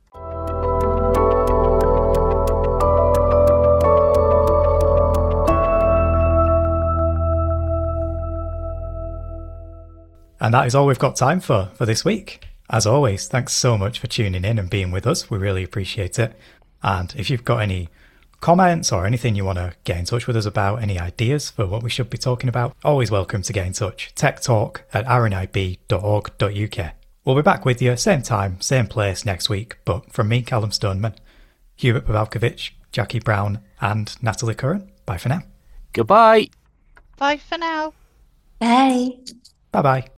Speaker 2: And that is all we've got time for for this week. As always, thanks so much for tuning in and being with us. We really appreciate it. And if you've got any comments or anything you want to get in touch with us about, any ideas for what we should be talking about, always welcome to get in touch. tech talk at r n i b dot org dot u k. We'll be back with you same time, same place next week, but from me, Callum Stoneman, Hubert Pavalkovich, Jackie Brown and Natalie Curran, bye for now.
Speaker 3: Goodbye.
Speaker 5: Bye for now.
Speaker 4: Bye.
Speaker 2: Bye-bye.